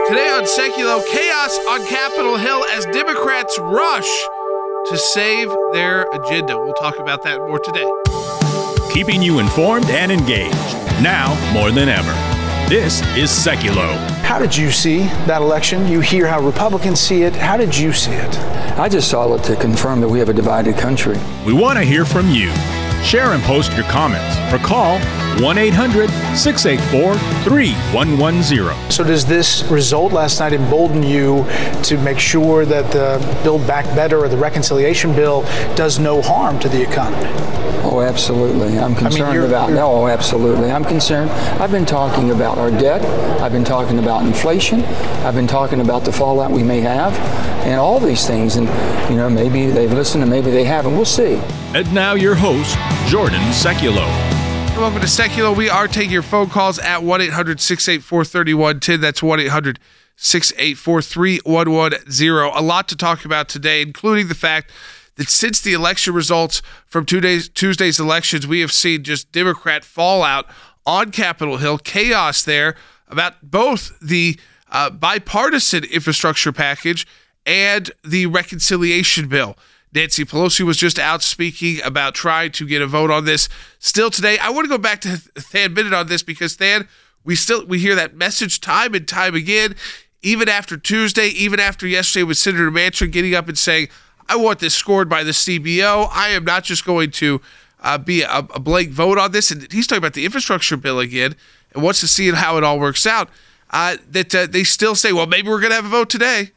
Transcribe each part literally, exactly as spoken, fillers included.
Today on Seculo, chaos on Capitol Hill as Democrats rush to save their agenda. We'll talk about that more today. Keeping you informed and engaged, now more than ever. This is Seculo. How did you see that election? You hear how Republicans see it. How did you see it? I just saw it to confirm that we have a divided country. We want to hear from you. Share and post your comments or call one eight hundred six eight four three one one zero. So does this result last night embolden you to make sure that the Build Back Better or the reconciliation bill does no harm to the economy? Oh, absolutely. I'm concerned I mean, you're, about, you're, no, absolutely. I'm concerned. I've been talking about our debt. I've been talking about inflation. I've been talking about the fallout we may have and all these things. And, you know, maybe they've listened and maybe they haven't. We'll see. And now your host, Jordan Seculo. Welcome to Seculo. We are taking your phone calls at one eight hundred six eight four three one one zero. That's one eight hundred six eight four three one one zero. A lot to talk about today, including the fact that since the election results from Tuesday's, Tuesday's elections, we have seen just Democrat fallout on Capitol Hill, chaos there about both the uh, bipartisan infrastructure package and the reconciliation bill. Nancy Pelosi was just out speaking about trying to get a vote on this. Still today, I want to go back to Than Bennett on this because Than, we still we hear that message time and time again, even after Tuesday, even after yesterday with Senator Manchin getting up and saying, I want this scored by the C B O. I am not just going to uh, be a, a blank vote on this. And he's talking about the infrastructure bill again and wants to see how it all works out. Uh, that uh, they still say, well, maybe we're going to have a vote today.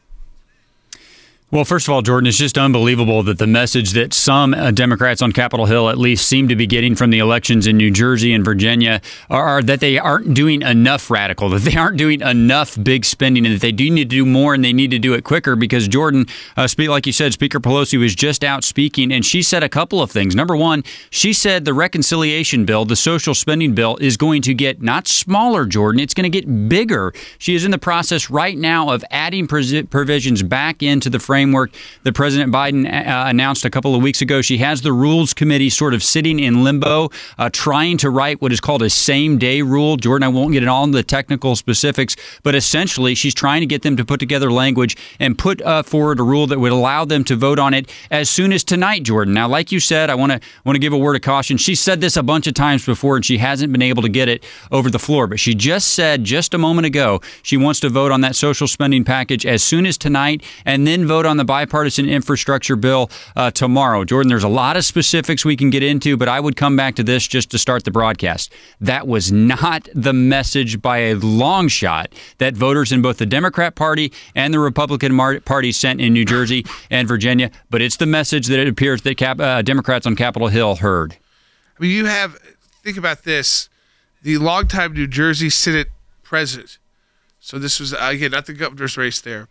Well, first of all, Jordan, it's just unbelievable that the message that some uh, Democrats on Capitol Hill at least seem to be getting from the elections in New Jersey and Virginia are, are that they aren't doing enough radical, that they aren't doing enough big spending, and that they do need to do more and they need to do it quicker because, Jordan, uh, speak, like you said, Speaker Pelosi was just out speaking, and she said a couple of things. Number one, she said the reconciliation bill, the social spending bill, is going to get not smaller, Jordan, it's going to get bigger. She is in the process right now of adding provisions back into the framework framework that President Biden uh, announced a couple of weeks ago. She has the Rules Committee sort of sitting in limbo, uh, trying to write what is called a same-day rule. Jordan, I won't get into all the technical specifics, but essentially she's trying to get them to put together language and put uh, forward a rule that would allow them to vote on it as soon as tonight, Jordan. Now, like you said, I want to want to give a word of caution. She said this a bunch of times before, and she hasn't been able to get it over the floor. But she just said just a moment ago she wants to vote on that social spending package as soon as tonight and then vote on the bipartisan infrastructure bill uh, tomorrow. Jordan, there's a lot of specifics we can get into, but I would come back to this just to start the broadcast. That was not the message by a long shot that voters in both the Democrat Party and the Republican Party sent in New Jersey and Virginia, but it's the message that it appears that Cap- uh, Democrats on Capitol Hill heard. I mean, you have, think about this, the longtime New Jersey Senate president. So this was, again, not the governor's race there.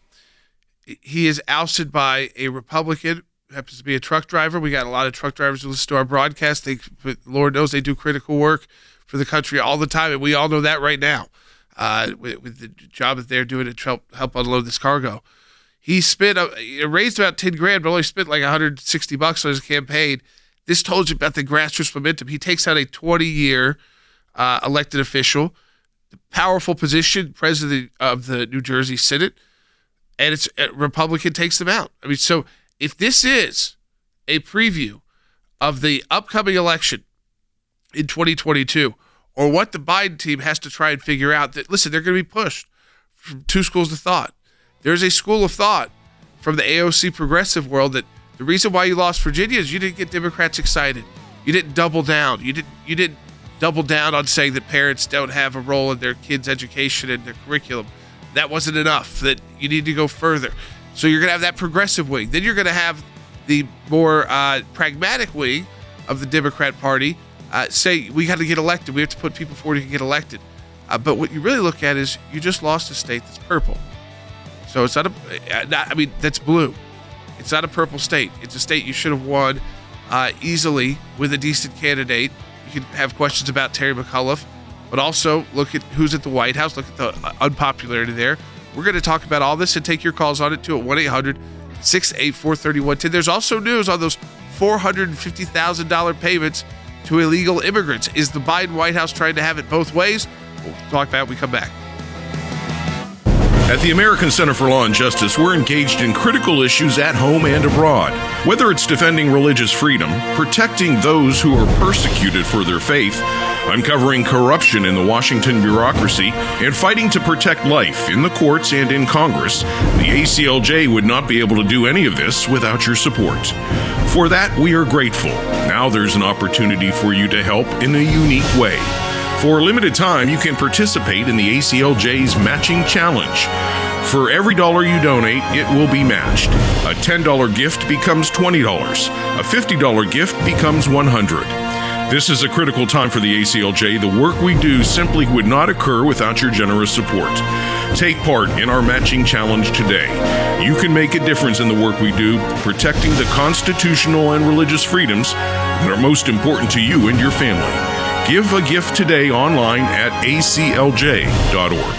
He is ousted by a Republican who happens to be a truck driver. We got a lot of truck drivers who listen to our broadcast. They, Lord knows they do critical work for the country all the time, and we all know that right now uh, with, with the job that they're doing to help, help unload this cargo. He spent, a, he raised about ten grand, but only spent like one hundred sixty bucks on his campaign. This told you about the grassroots momentum. He takes out a twenty-year uh, elected official, the powerful position, president of the New Jersey Senate, and it's a Republican takes them out. I mean, so if this is a preview of the upcoming election in twenty twenty-two, or what the Biden team has to try and figure out, that, listen, they're going to be pushed from two schools of thought. There's a school of thought from the A O C progressive world that the reason why you lost Virginia is you didn't get Democrats excited. You didn't double down. You didn't you didn't double down on saying that parents don't have a role in their kids' education and their curriculum. That wasn't enough, that you need to go further. So you're going to have that progressive wing. Then you're going to have the more uh, pragmatic wing of the Democrat Party uh, say, we got to get elected. We have to put people forward who can get elected. Uh, but what you really look at is you just lost a state that's purple. So it's not a, not, I mean, that's blue. It's not a purple state. It's a state you should have won uh, easily with a decent candidate. You can have questions about Terry McAuliffe, but also look at who's at the White House. Look at the unpopularity there. We're going to talk about all this and take your calls on it too at one eight hundred six eight four three one one zero. There's also news on those four hundred fifty thousand dollars payments to illegal immigrants. Is the Biden White House trying to have it both ways? We'll talk about it when we come back. At the American Center for Law and Justice, we're engaged in critical issues at home and abroad. Whether it's defending religious freedom, protecting those who are persecuted for their faith, uncovering corruption in the Washington bureaucracy, and fighting to protect life in the courts and in Congress, the A C L J would not be able to do any of this without your support. For that, we are grateful. Now there's an opportunity for you to help in a unique way. For a limited time, you can participate in the A C L J's Matching Challenge. For every dollar you donate, it will be matched. A ten dollars gift becomes twenty dollars. A fifty dollars gift becomes one hundred dollars. This is a critical time for the A C L J. The work we do simply would not occur without your generous support. Take part in our Matching Challenge today. You can make a difference in the work we do, protecting the constitutional and religious freedoms that are most important to you and your family. Give a gift today online at A C L J dot org.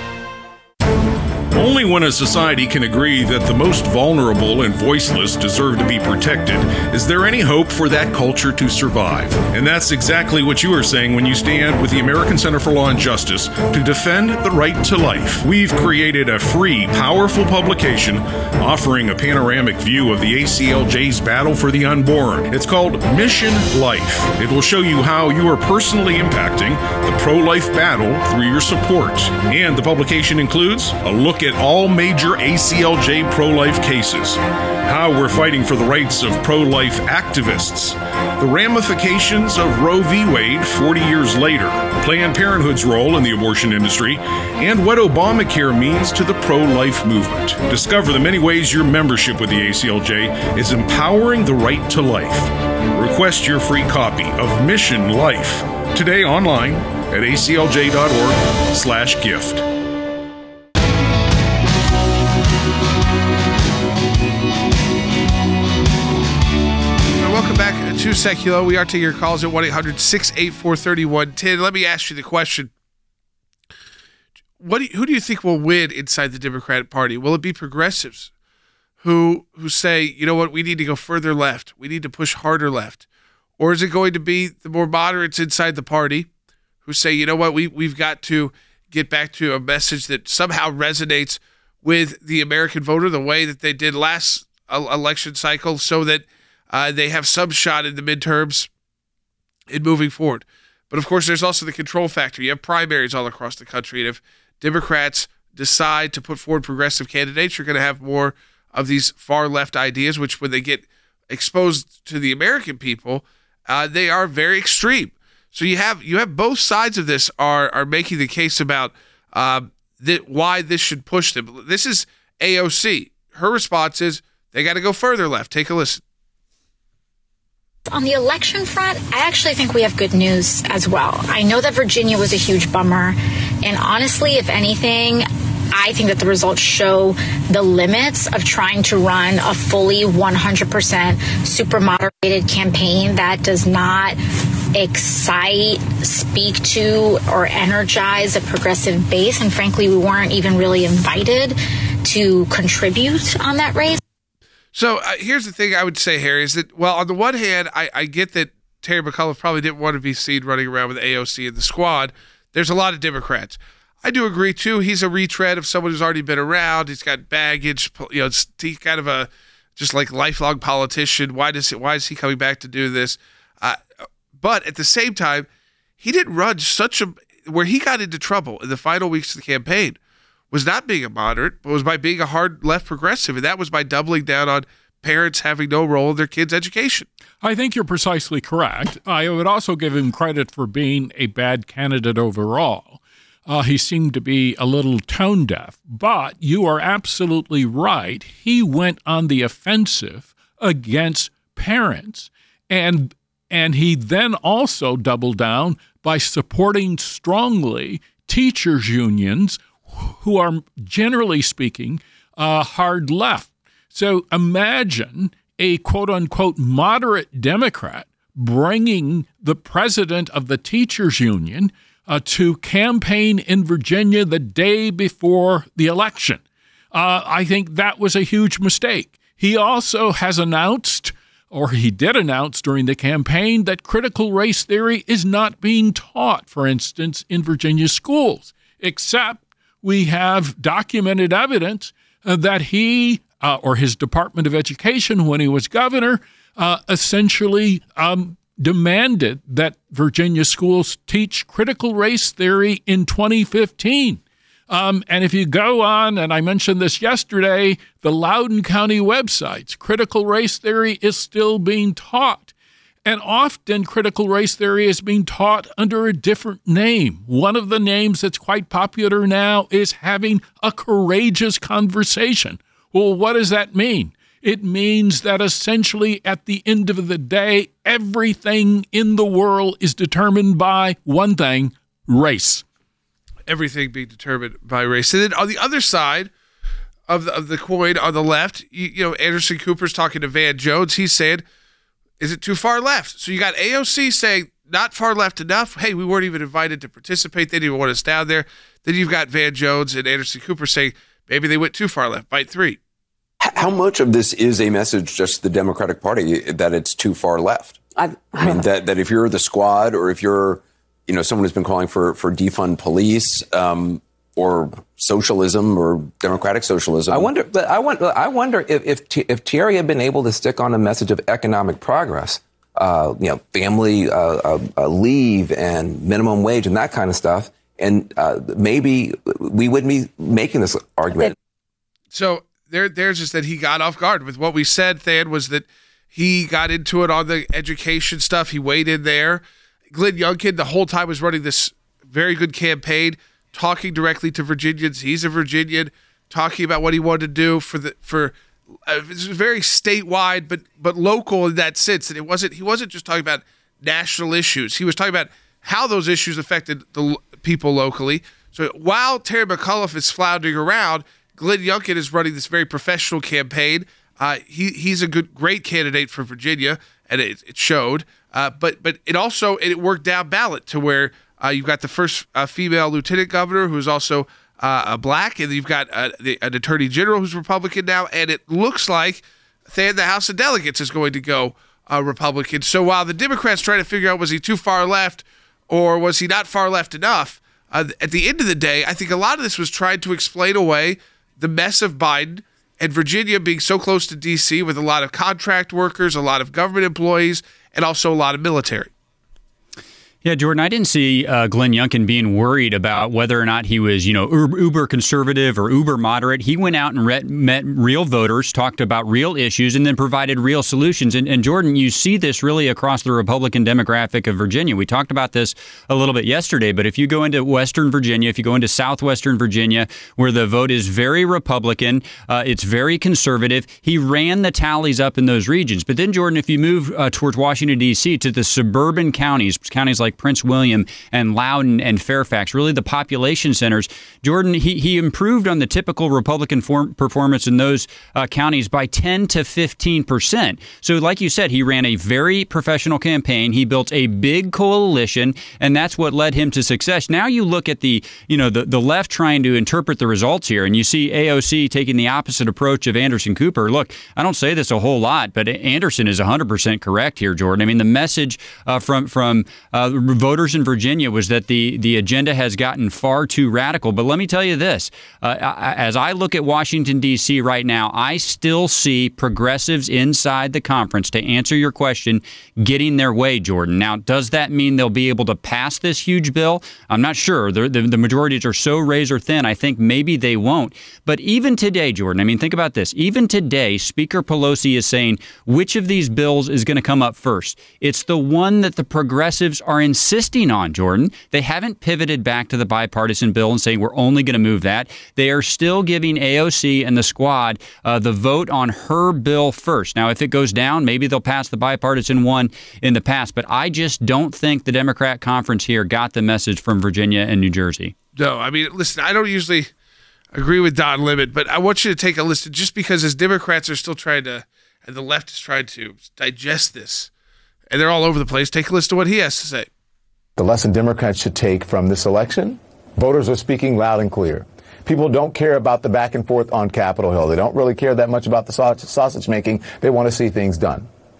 Only when a society can agree that the most vulnerable and voiceless deserve to be protected is there any hope for that culture to survive. And that's exactly what you are saying when you stand with the American Center for Law and Justice to defend the right to life. We've created a free, powerful publication offering a panoramic view of the A C L J's battle for the unborn. It's called Mission Life. It will show you how you are personally impacting the pro-life battle through your support. And the publication includes a look at all major A C L J pro-life cases, how we're fighting for the rights of pro-life activists, the ramifications of Roe v. Wade forty years later, Planned Parenthood's role in the abortion industry, and what Obamacare means to the pro-life movement. Discover the many ways your membership with the A C L J is empowering the right to life. Request your free copy of Mission Life today online at A C L J dot org slash gift. Welcome back to Secular. We are taking your calls at one eight hundred six eight four three one one zero. Let me ask you the question. What do you, who do you think will win inside the Democratic Party? Will it be progressives who who say, you know what, we need to go further left, we need to push harder left? Or is it going to be the more moderates inside the party who say, you know what, we, we've got to get back to a message that somehow resonates with the American voter the way that they did last election cycle, so that Uh, they have some shot in the midterms in moving forward. But of course, there's also the control factor. You have primaries all across the country. And if Democrats decide to put forward progressive candidates, you're going to have more of these far left ideas, which when they get exposed to the American people, uh, they are very extreme. So you have you have both sides of this are are making the case about uh, that why this should push them. This is A O C. Her response is they got to go further left. Take a listen. On the election front, I actually think we have good news as well. I know that Virginia was a huge bummer, and honestly, if anything, I think that the results show the limits of trying to run a fully one hundred percent super moderated campaign that does not excite, speak to, or energize a progressive base. And frankly, we weren't even really invited to contribute on that race. So uh, here's the thing I would say, Harry, is that, well, on the one hand, I, I get that Terry McAuliffe probably didn't want to be seen running around with A O C in the squad. There's a lot of Democrats. I do agree, too. He's a retread of someone who's already been around. He's got baggage. You know, it's, he's kind of a just like lifelong politician. Why does it, why is he coming back to do this? Uh, but at the same time, he didn't run such a – where he got into trouble in the final weeks of the campaign was not being a moderate, but was by being a hard left progressive, and that was by doubling down on parents having no role in their kids' education. I think you're precisely correct. I would also give him credit for being a bad candidate overall. Uh, he seemed to be a little tone deaf, but you are absolutely right. He went on the offensive against parents, and and he then also doubled down by supporting strongly teachers' unions who are, generally speaking, uh, hard left. So imagine a quote-unquote moderate Democrat bringing the president of the teachers union uh, to campaign in Virginia the day before the election. Uh, I think that was a huge mistake. He also has announced, or he did announce during the campaign, that critical race theory is not being taught, for instance, in Virginia schools, except we have documented evidence uh, that he uh, or his Department of Education, when he was governor, uh, essentially um, demanded that Virginia schools teach critical race theory in twenty fifteen. Um, and if you go on, and I mentioned this yesterday, the Loudoun County websites, critical race theory is still being taught. And often critical race theory is being taught under a different name. One of the names that's quite popular now is having a courageous conversation. Well, what does that mean? It means that essentially at the end of the day, everything in the world is determined by one thing, race. Everything being determined by race. And then on the other side of the, of the coin, on the left, you, you know, Anderson Cooper's talking to Van Jones. He's saying, is it too far left? So you got A O C saying, not far left enough. Hey, we weren't even invited to participate. They didn't even want us down there. Then you've got Van Jones and Anderson Cooper saying, maybe they went too far left, bite three. How much of this is a message just to the Democratic Party that it's too far left? I, I mean, that, that if you're the Squad or if you're, you know, someone who's been calling for, for defund police um, or socialism or democratic socialism. I wonder, but I wonder, I wonder if if, if Thierry had been able to stick on a message of economic progress, uh, you know, family uh, uh, uh, leave and minimum wage and that kind of stuff, and uh, maybe we wouldn't be making this argument. So there, there's just that he got off guard with what we said. Than was that he got into it on the education stuff. He weighed in there. Glenn Youngkin the whole time was running this very good campaign, talking directly to Virginians. He's a Virginian, talking about what he wanted to do for the for. Uh, it was very statewide, but but local in that sense. And it wasn't. He wasn't just talking about national issues. He was talking about how those issues affected the l- people locally. So while Terry McAuliffe is floundering around, Glenn Youngkin is running this very professional campaign. Uh, he he's a good, great candidate for Virginia, and it, it showed. Uh, but but it also it worked down ballot to where uh, you've got the first uh, female lieutenant governor who's also uh, a black, and you've got uh, the, an attorney general who's Republican now, and it looks like Than the House of Delegates is going to go uh, Republican. So while the Democrats try to figure out was he too far left or was he not far left enough, uh, at the end of the day, I think a lot of this was trying to explain away the mess of Biden and Virginia being so close to D C with a lot of contract workers, a lot of government employees, and also a lot of military. Yeah, Jordan, I didn't see uh, Glenn Youngkin being worried about whether or not he was, you know, uber conservative or uber moderate. He went out and re- met real voters, talked about real issues, and then provided real solutions. And, and Jordan, you see this really across the Republican demographic of Virginia. We talked about this a little bit yesterday, but if you go into Western Virginia, if you go into Southwestern Virginia, where the vote is very Republican, uh, it's very conservative, he ran the tallies up in those regions. But then, Jordan, if you move uh, towards Washington, D C, to the suburban counties, counties like Prince William and Loudoun and Fairfax, really the population centers, Jordan, he, he improved on the typical Republican form, performance in those uh, counties by ten to fifteen percent. So like you said, he ran a very professional campaign. He built a big coalition, and that's what led him to success. Now you look at the, you know, the, the left trying to interpret the results here, and you see A O C taking the opposite approach of Anderson Cooper. Look, I don't say this a whole lot, but Anderson is one hundred percent correct here, Jordan. I mean, the message uh, from, from uh, voters in Virginia was that the, the agenda has gotten far too radical. But let me tell you this, uh, as I look at Washington, D C right now, I still see progressives inside the conference, to answer your question, getting their way, Jordan. Now, does that mean they'll be able to pass this huge bill? I'm not sure. The, the, the majorities are so razor thin, I think maybe they won't. But even today, Jordan, I mean, think about this. Even today, Speaker Pelosi is saying which of these bills is going to come up first. It's the one that the progressives are insisting on, Jordan. They haven't pivoted back to the bipartisan bill and saying we're only going to move that. They are still giving A O C and the Squad uh, the vote on her bill first. Now, if it goes down, maybe they'll pass the bipartisan one in the past. But I just don't think the Democrat conference here got the message from Virginia and New Jersey. No, I mean, listen, I don't usually agree with Don Lemon, but I want you to take a listen, just because as Democrats are still trying to, and the left is trying to digest this, and they're all over the place, take a listen to what he has to say. The lesson Democrats should take from this election, voters are speaking loud and clear. People don't care about the back and forth on Capitol Hill. They don't really care that much about the sausage making. They want to see things done.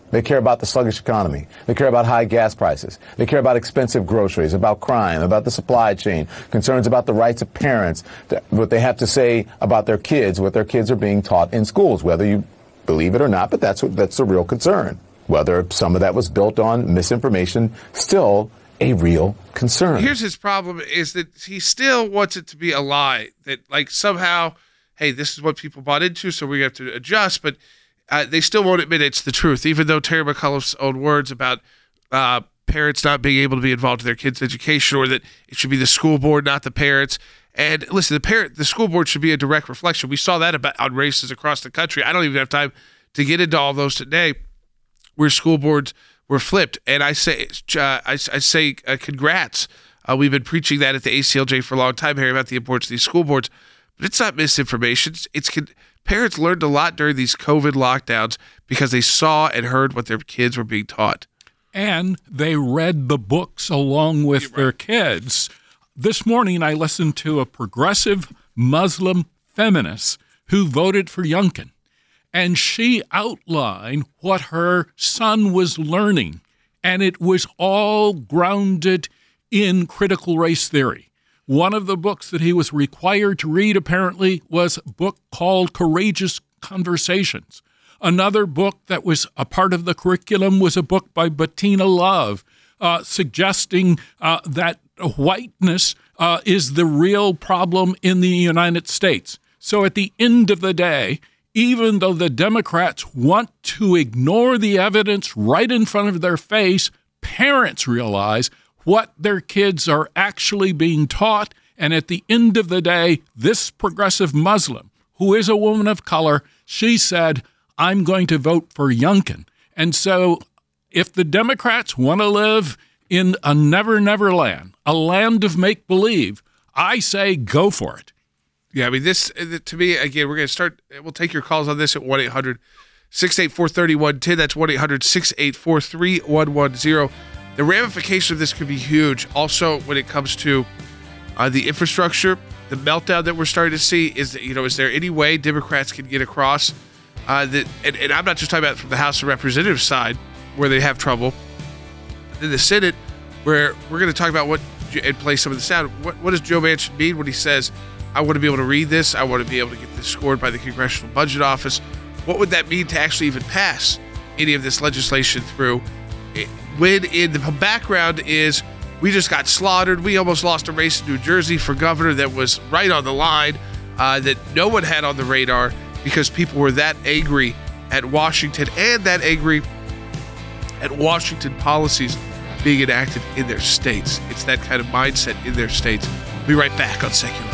They care about the sluggish economy. They care about high gas prices. They care about expensive groceries, about crime, about the supply chain, concerns about the rights of parents, what they have to say about their kids, what their kids are being taught in schools, whether you believe it or not, but that's what, that's the real concern. Whether some of that was built on misinformation, still a real concern. Here's his problem is that he still wants it to be a lie, that like somehow, hey, this is what people bought into, so we have to adjust, but Uh, they still won't admit it's the truth, even though Terry McAuliffe's own words about uh, parents not being able to be involved in their kids' education, or that it should be the school board, not the parents. And listen, the parent, the school board should be a direct reflection. We saw that about on races across the country. I don't even have time to get into all those today, where school boards were flipped. And I say, uh, I, I say, uh, congrats. Uh, we've been preaching that at the A C L J for a long time here about the importance of these school boards, but it's not misinformation. It's, it's con- Parents learned a lot during these COVID lockdowns because they saw and heard what their kids were being taught. And they read the books along with right. their kids. This morning, I listened to a progressive Muslim feminist who voted for Youngkin, and she outlined what her son was learning, and it was all grounded in critical race theory. One of the books that he was required to read, apparently, was a book called Courageous Conversations. Another book that was a part of the curriculum was a book by Bettina Love, uh, suggesting uh, that whiteness uh, is the real problem in the United States. So at the end of the day, even though the Democrats want to ignore the evidence right in front of their face, parents realize what their kids are actually being taught. And at the end of the day, this progressive Muslim, who is a woman of color, she said, I'm going to vote for Youngkin. And so if the Democrats want to live in a never, never land, a land of make-believe, I say go for it. Yeah, I mean, this, to me, again, we're going to start, we'll take your calls on this at one eight hundred six eight four, three one one zero. That's one eight hundred six eight four, three one one zero. The ramification of this could be huge. Also, when it comes to uh, the infrastructure, the meltdown that we're starting to see, is that, you know, is there any way Democrats can get across uh, that? And, and I'm not just talking about from the House of Representatives side, where they have trouble. In the Senate, where we're going to talk about what and play some of the sound. What, what does Joe Manchin mean when he says, "I want to be able to read this. I want to be able to get this scored by the Congressional Budget Office"? What would that mean to actually even pass any of this legislation through? It, when in the background is we just got slaughtered. We almost lost a race in New Jersey for governor that was right on the line, uh, that no one had on the radar because people were that angry at Washington and that angry at Washington policies being enacted in their states. It's that kind of mindset in their states. We'll be right back on Secular.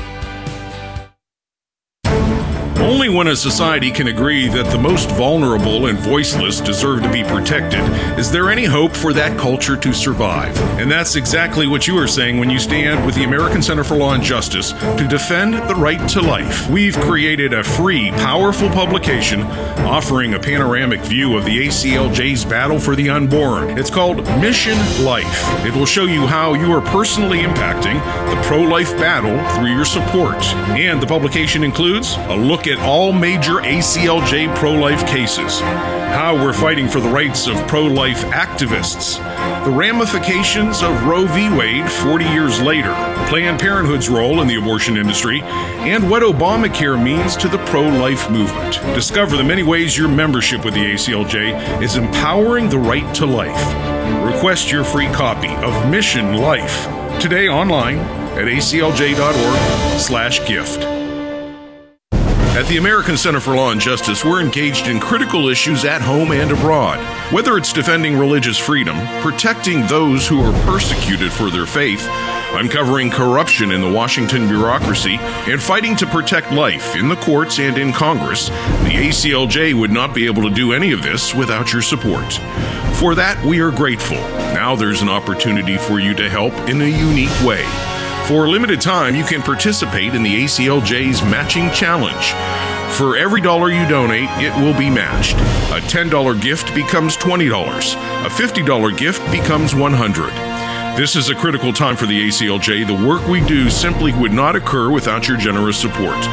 Only when a society can agree that the most vulnerable and voiceless deserve to be protected is there any hope for that culture to survive. And that's exactly what you are saying when you stand with the American Center for Law and Justice to defend the right to life. We've created a free, powerful publication offering a panoramic view of the A C L J's battle for the unborn. It's called Mission Life. It will show you how you are personally impacting the pro-life battle through your support. And the publication includes a look at all major A C L J pro-life cases, how we're fighting for the rights of pro-life activists, the ramifications of Roe v. Wade forty years later, Planned Parenthood's role in the abortion industry, and what Obamacare means to the pro-life movement. Discover the many ways your membership with the A C L J is empowering the right to life. Request your free copy of Mission Life today online at A C L J dot org slash gift. At the American Center for Law and Justice, we're engaged in critical issues at home and abroad. Whether it's defending religious freedom, protecting those who are persecuted for their faith, uncovering corruption in the Washington bureaucracy, and fighting to protect life in the courts and in Congress, the A C L J would not be able to do any of this without your support. For that, we are grateful. Now there's an opportunity for you to help in a unique way. For a limited time, you can participate in the A C L J's Matching Challenge. For every dollar you donate, it will be matched. A ten dollars gift becomes twenty dollars. A fifty dollars gift becomes one hundred dollars. This is a critical time for the A C L J. The work we do simply would not occur without your generous support.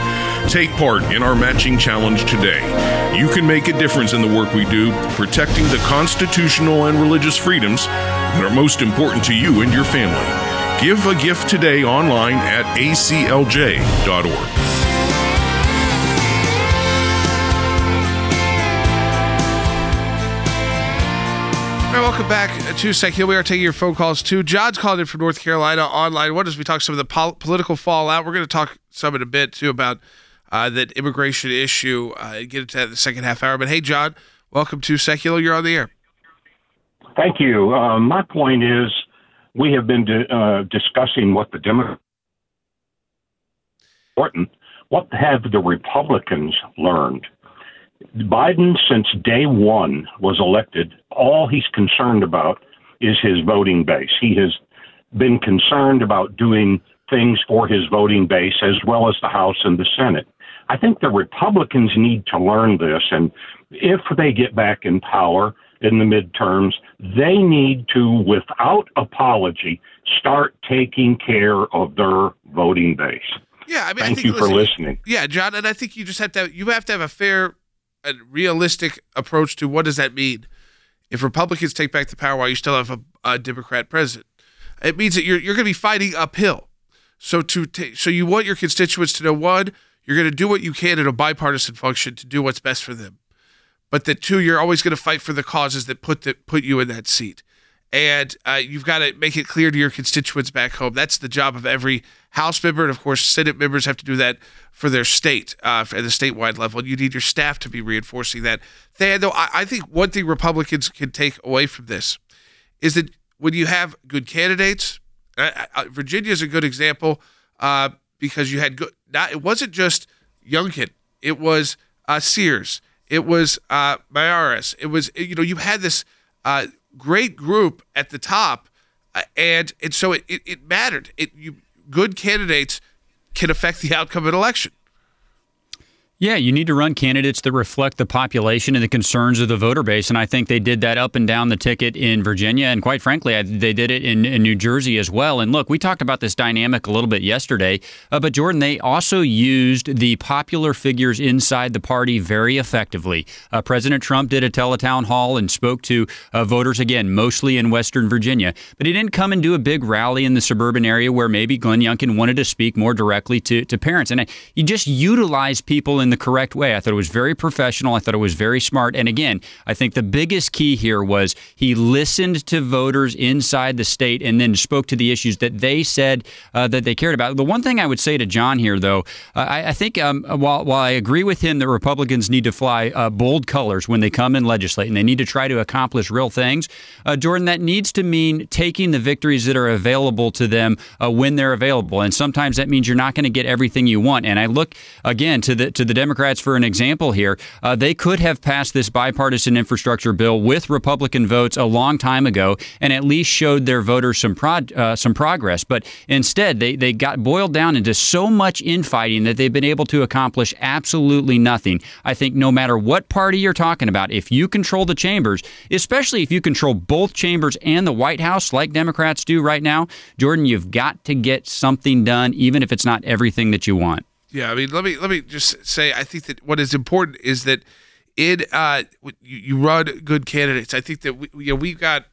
Take part in our matching challenge today. You can make a difference in the work we do, protecting the constitutional and religious freedoms that are most important to you and your family. Give a gift today online at a c l j dot org. All right, welcome back to Sec Hill. We are taking your phone calls too. John's calling in from North Carolina online. What as we talk some of the pol- political fallout? We're going to talk some in a bit too about uh, that immigration issue. Uh, get into that in the second half hour. But hey, John, welcome to Sec Hill. You're on the air. Thank you. Uh, my point is, we have been di- uh, discussing what the Democrats important. What have the Republicans learned? Biden, since day one was elected, all he's concerned about is his voting base. He has been concerned about doing things for his voting base as well as the House and the Senate. I think the Republicans need to learn this, and if they get back in power in the midterms, they need to, without apology, start taking care of their voting base. Yeah, I mean, Thank I think, you listen, for listening. Yeah, John, and I think you just have to you have to have a fair and realistic approach to what does that mean if Republicans take back the power while you still have a, a Democrat president. It means that you're you're going to be fighting uphill. So to ta- so you want your constituents to know, one, you're going to do what you can in a bipartisan function to do what's best for them, but that two, you're always going to fight for the causes that put the, put you in that seat. And uh, you've got to make it clear to your constituents back home. That's the job of every House member. And, of course, Senate members have to do that for their state, uh, at the statewide level. And you need your staff to be reinforcing that. They, though, I, I think one thing Republicans can take away from this is that when you have good candidates, uh, uh, Virginia is a good example uh, because you had good. Not, it wasn't just Youngkin. It was uh, Sears. It was uh, Mayaris. It was, you know, you had this uh, – great group at the top, uh, and and so it, it, it mattered. It you good candidates can affect the outcome of an election. Yeah, you need to run candidates that reflect the population and the concerns of the voter base, and I think they did that up and down the ticket in Virginia, and quite frankly, I, they did it in, in New Jersey as well. And look, we talked about this dynamic a little bit yesterday, uh, but Jordan, they also used the popular figures inside the party very effectively. Uh, President Trump did a teletown hall and spoke to uh, voters, again, mostly in Western Virginia, but he didn't come and do a big rally in the suburban area where maybe Glenn Youngkin wanted to speak more directly to, to parents. And I, you just utilize people in the correct way. I thought it was very professional. I thought it was very smart. And again, I think the biggest key here was he listened to voters inside the state and then spoke to the issues that they said uh, that they cared about. The one thing I would say to John here, though, uh, I, I think um, while, while I agree with him that Republicans need to fly uh, bold colors when they come and legislate and they need to try to accomplish real things, uh, Jordan, that needs to mean taking the victories that are available to them uh, when they're available. And sometimes that means you're not going to get everything you want. And I look, again, to the to the Democrats for an example here. Uh, they could have passed this bipartisan infrastructure bill with Republican votes a long time ago and at least showed their voters some prod, uh, some progress. But instead, they, they got boiled down into so much infighting that they've been able to accomplish absolutely nothing. I think no matter what party you're talking about, if you control the chambers, especially if you control both chambers and the White House like Democrats do right now, Jordan, you've got to get something done, even if it's not everything that you want. Yeah, I mean, let me let me just say, I think that what is important is that it uh, you, you run good candidates. I think that we you know we've got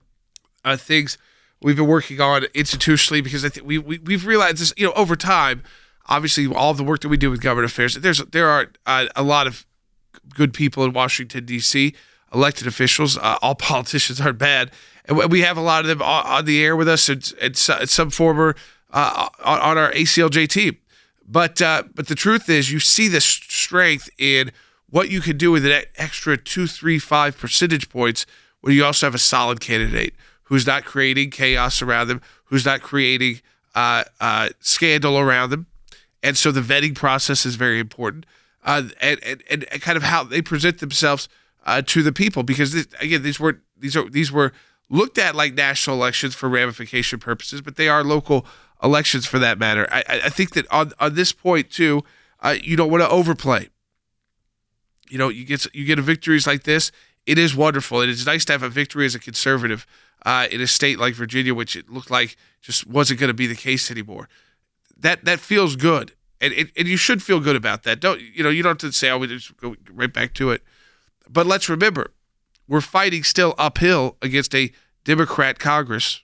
uh, things we've been working on institutionally because I think we, we we've realized this, you know, over time. Obviously, all the work that we do with government affairs, there's there are uh, a lot of good people in Washington D C, elected officials. Uh, all politicians aren't bad, and we have a lot of them on the air with us, and, and some former uh, on our A C L J team. But uh, but the truth is, you see the strength in what you can do with an extra two, three, five percentage points when you also have a solid candidate who's not creating chaos around them, who's not creating uh, uh, scandal around them. And so the vetting process is very important, uh, and, and and kind of how they present themselves uh, to the people. Because this, again, these were these are these were looked at like national elections for ramification purposes, but they are local elections for that matter. I, I think that on, on this point too, uh, you don't want to overplay. You know, you get you get a victories like this. It is wonderful. It is nice to have a victory as a conservative uh, in a state like Virginia, which it looked like just wasn't going to be the case anymore. That that feels good. And, and and you should feel good about that. Don't you know? You don't have to say, "Oh, we just go right back to it." But let's remember, we're fighting still uphill against a Democrat Congress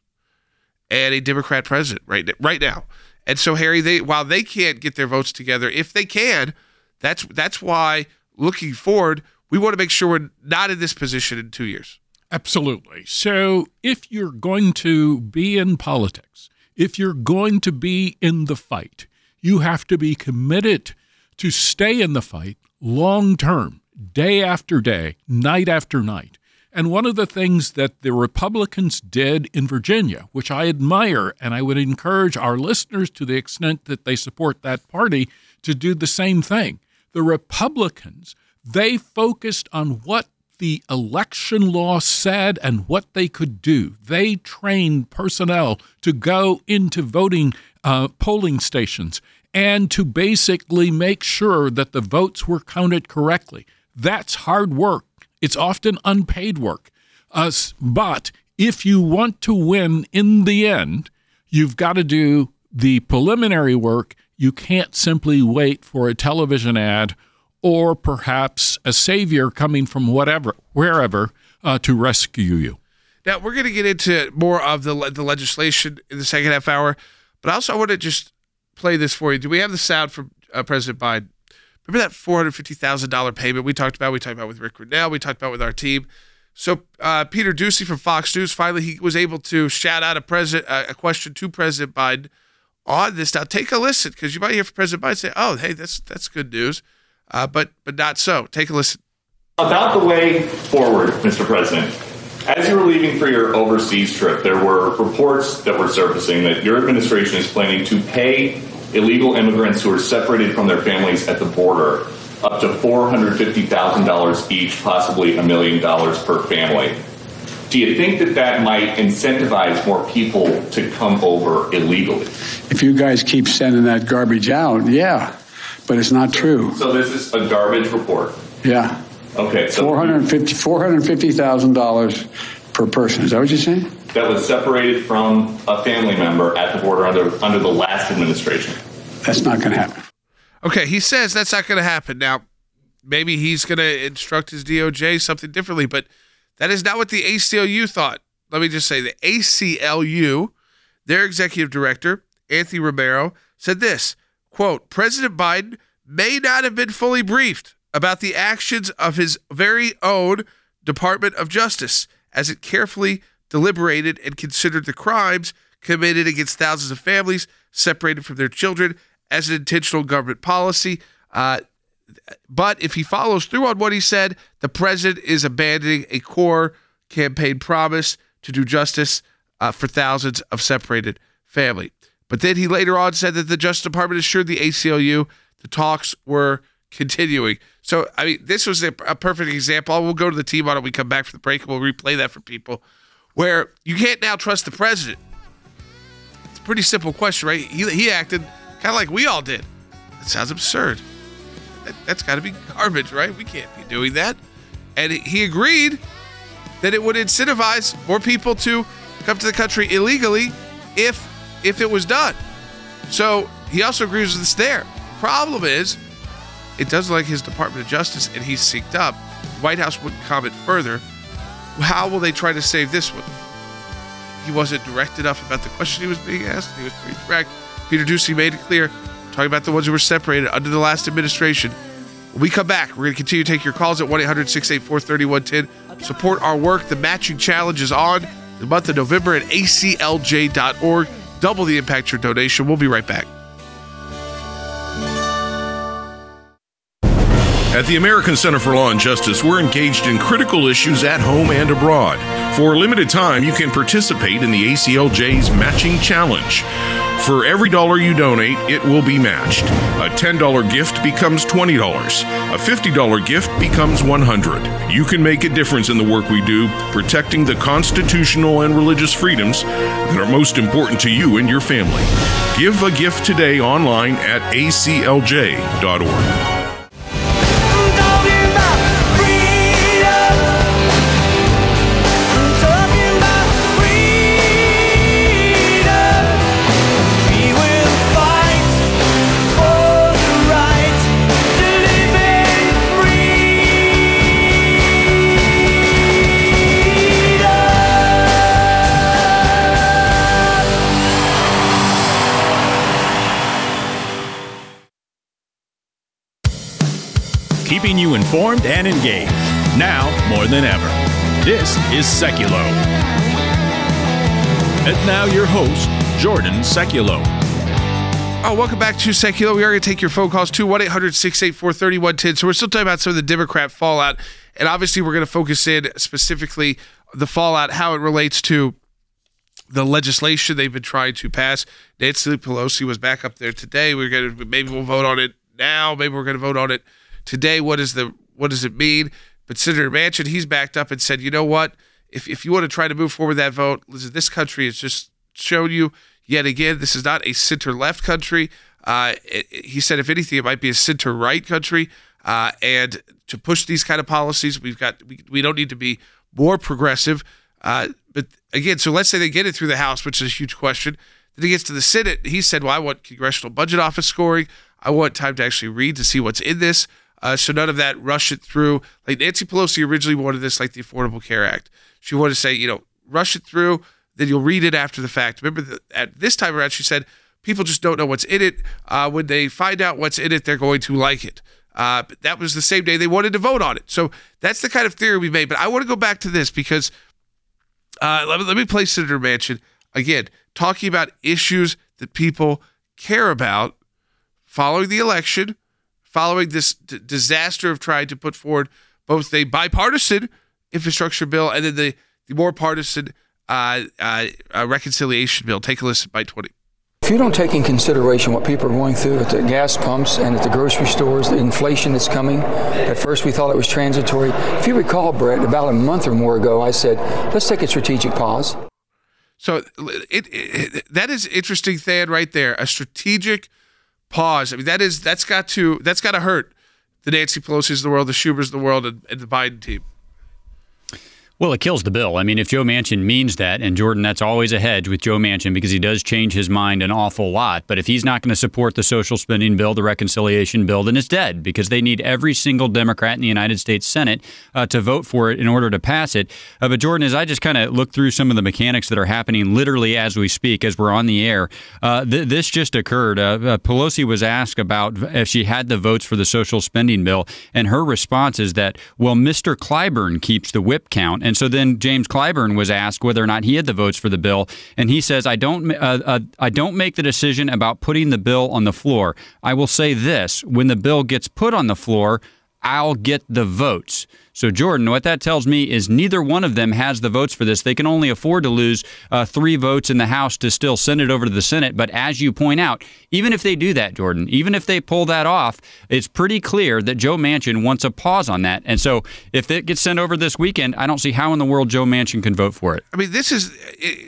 and a Democrat president right right now. And so, Harry, they while they can't get their votes together, if they can, that's that's why looking forward, we want to make sure we're not in this position in two years. Absolutely. So, if you're going to be in politics, if you're going to be in the fight, you have to be committed to stay in the fight long term, day after day, night after night. And one of the things that the Republicans did in Virginia, which I admire, and I would encourage our listeners to the extent that they support that party to do the same thing. The Republicans, they focused on what the election law said and what they could do. They trained personnel to go into voting uh, polling stations and to basically make sure that the votes were counted correctly. That's hard work. It's often unpaid work. Uh, but if you want to win in the end, you've got to do the preliminary work. You can't simply wait for a television ad or perhaps a savior coming from whatever, wherever, uh, to rescue you. Now, we're going to get into more of the the legislation in the second half hour, but also I want to just play this for you. Do we have the sound from uh, President Biden? Remember that four hundred fifty thousand dollars payment we talked about? We talked about with Rick Renell. We talked about with our team. So uh, Peter Doocy from Fox News, finally he was able to shout out a, president, uh, a question to President Biden on this. Now, take a listen, because you might hear from President Biden say, oh, hey, that's that's good news. Uh, but but not so. Take a listen. About the way forward, Mister President, as you were leaving for your overseas trip, there were reports that were surfacing that your administration is planning to pay illegal immigrants who are separated from their families at the border up to four hundred fifty thousand dollars each, possibly a million dollars per family. Do you think that that might incentivize more people to come over illegally? If you guys keep sending that garbage out, yeah. But it's not true. So this is a garbage report? Yeah. Okay. So four hundred fifty thousand dollars per person. Is that what you're saying? That was separated from a family member at the border under under the last administration. That's not going to happen. Okay, he says that's not going to happen. Now, maybe he's going to instruct his D O J something differently, but that is not what the A C L U thought. Let me just say the A C L U, their executive director, Anthony Romero, said this. Quote, President Biden may not have been fully briefed about the actions of his very own Department of Justice as it carefully deliberated and considered the crimes committed against thousands of families separated from their children as an intentional government policy. Uh, but if he follows through on what he said, the president is abandoning a core campaign promise to do justice uh, for thousands of separated families. But then he later on said that the Justice Department assured the A C L U the talks were continuing. So, I mean, this was a, a perfect example. We'll go to the team on it when we come back from the break, and we'll replay that for people, where you can't now trust the president. It's a pretty simple question, right? He, he acted kind of like we all did. That sounds absurd. That, that's got to be garbage, right? We can't be doing that. And he agreed that it would incentivize more people to come to the country illegally if if it was done. So he also agrees with us there. Problem is, it does look like his Department of Justice, and he's synced up. The White House wouldn't comment further. How will they try to save this one? He wasn't direct enough about the question he was being asked. He was pretty direct. Peter Doocy made it clear, talking about the ones who were separated under the last administration. When we come back, we're going to continue to take your calls at one eight hundred six eight four three one one zero. Support our work. The matching challenge is on the month of November at A C L J dot org. Double the impact your donation. We'll be right back. At the American Center for Law and Justice, we're engaged in critical issues at home and abroad. For a limited time, you can participate in the A C L J's Matching Challenge. For every dollar you donate, it will be matched. A ten dollars gift becomes twenty dollars. A fifty dollars gift becomes one hundred dollars. You can make a difference in the work we do, protecting the constitutional and religious freedoms that are most important to you and your family. Give a gift today online at A C L J dot org. keeping you informed and engaged. Now more than ever. This is Seculo. And now your host, Jordan Seculo. Oh, welcome back to Seculo. We are going to take your phone calls to one eight hundred six eight four three one one zero. So we're still talking about some of the Democrat fallout. And obviously we're going to focus in specifically the fallout, how it relates to the legislation they've been trying to pass. Nancy Pelosi was back up there today. We're going to maybe we'll vote on it now. Maybe we're going to vote on it today. What is the what does it mean? But Senator Manchin, he's backed up and said, you know what? If if you want to try to move forward that vote, listen, this country has just shown you yet again this is not a center-left country. Uh, it, it, he said, if anything, it might be a center-right country. Uh, and to push these kind of policies, we've got we, we don't need to be more progressive. Uh, but again, so let's say they get it through the House, which is a huge question. Then he gets to the Senate. He said, well, I want Congressional Budget Office scoring. I want time to actually read to see what's in this. Uh, so none of that rush it through. Like Nancy Pelosi originally wanted this like the Affordable Care Act. She wanted to say, you know, rush it through, then you'll read it after the fact. Remember, the, at this time around, she said, people just don't know what's in it. Uh, when they find out what's in it, they're going to like it. Uh, but that was the same day they wanted to vote on it. So that's the kind of theory we made. But I want to go back to this because uh, let, me, let me play Senator Manchin again, talking about issues that people care about following the election, following this d- disaster of trying to put forward both a bipartisan infrastructure bill and then the, the more partisan uh, uh, uh, reconciliation bill. Take a listen, Byte twenty. If you don't take in consideration what people are going through at the gas pumps and at the grocery stores, the inflation that's coming, at first we thought it was transitory. If you recall, Brett, about a month or more ago, I said, let's take a strategic pause. So it, it, that is interesting, Thad, right there. A strategic pause. I mean, that is that's got to that's got to hurt the Nancy Pelosi's of the world, the Schumers of the world, and, and the Biden team. Well, it kills the bill. I mean, if Joe Manchin means that, and Jordan, that's always a hedge with Joe Manchin because he does change his mind an awful lot. But if he's not going to support the social spending bill, the reconciliation bill, then it's dead because they need every single Democrat in the United States Senate uh, to vote for it in order to pass it. Uh, but Jordan, as I just kind of look through some of the mechanics that are happening literally as we speak, as we're on the air, uh, th- this just occurred. Uh, uh, Pelosi was asked about if she had the votes for the social spending bill, and her response is that, well, Mister Clyburn keeps the whip count. And so then James Clyburn was asked whether or not he had the votes for the bill, and he says, "I don't, uh, uh, I don't make the decision about putting the bill on the floor. I will say this: when the bill gets put on the floor, I'll get the votes." So, Jordan, what that tells me is neither one of them has the votes for this. They can only afford to lose uh, three votes in the House to still send it over to the Senate. But as you point out, even if they do that, Jordan, even if they pull that off, it's pretty clear that Joe Manchin wants a pause on that. And so if it gets sent over this weekend, I don't see how in the world Joe Manchin can vote for it. I mean, this is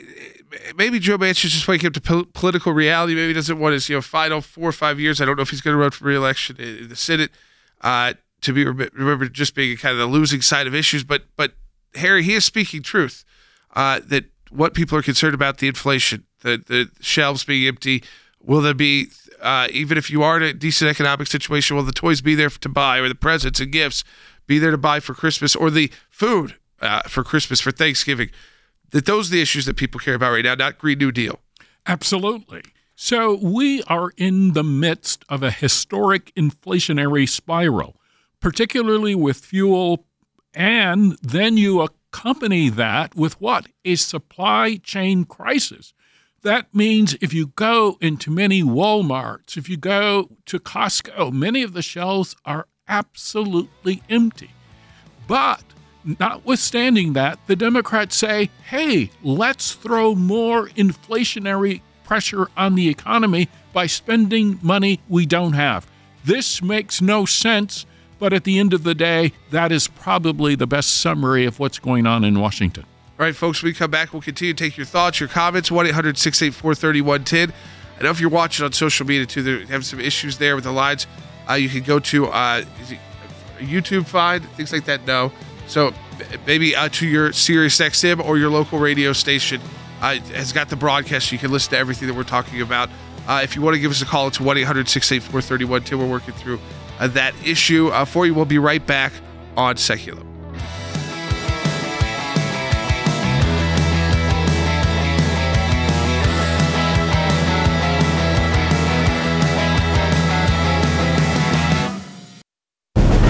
maybe Joe Manchin's just waking up to po- political reality. Maybe he doesn't want his you know final four or five years. I don't know if he's going to run for re-election in the Senate. Uh, to be remember just being kind of the losing side of issues. But, but Harry, he is speaking truth, uh, that what people are concerned about, the inflation, the, the shelves being empty, will there be, uh, even if you are in a decent economic situation, will the toys be there to buy, or the presents and gifts be there to buy for Christmas, or the food uh, for Christmas, for Thanksgiving? That those are the issues that people care about right now, not Green New Deal. Absolutely. So we are in the midst of a historic inflationary spiral, particularly with fuel, and then you accompany that with what? A supply chain crisis. That means if you go into many Walmarts, if you go to Costco, many of the shelves are absolutely empty. But notwithstanding that, the Democrats say, hey, let's throw more inflationary pressure on the economy by spending money we don't have. This makes no sense. But at the end of the day, that is probably the best summary of what's going on in Washington. All right, folks, when we come back, we'll continue to take your thoughts, your comments, one eight hundred six eight four three one one zero. I know if you're watching on social media, too, they have some issues there with the lines. Uh, you can go to uh, is it YouTube Find, things like that, no. So maybe uh, to your Sirius X M or your local radio station uh, has got the broadcast. You can listen to everything that we're talking about. Uh, if you want to give us a call, it's one eight hundred six eight four three one one zero. We're working through Uh, that issue uh, for you. We'll be right back on Seculo.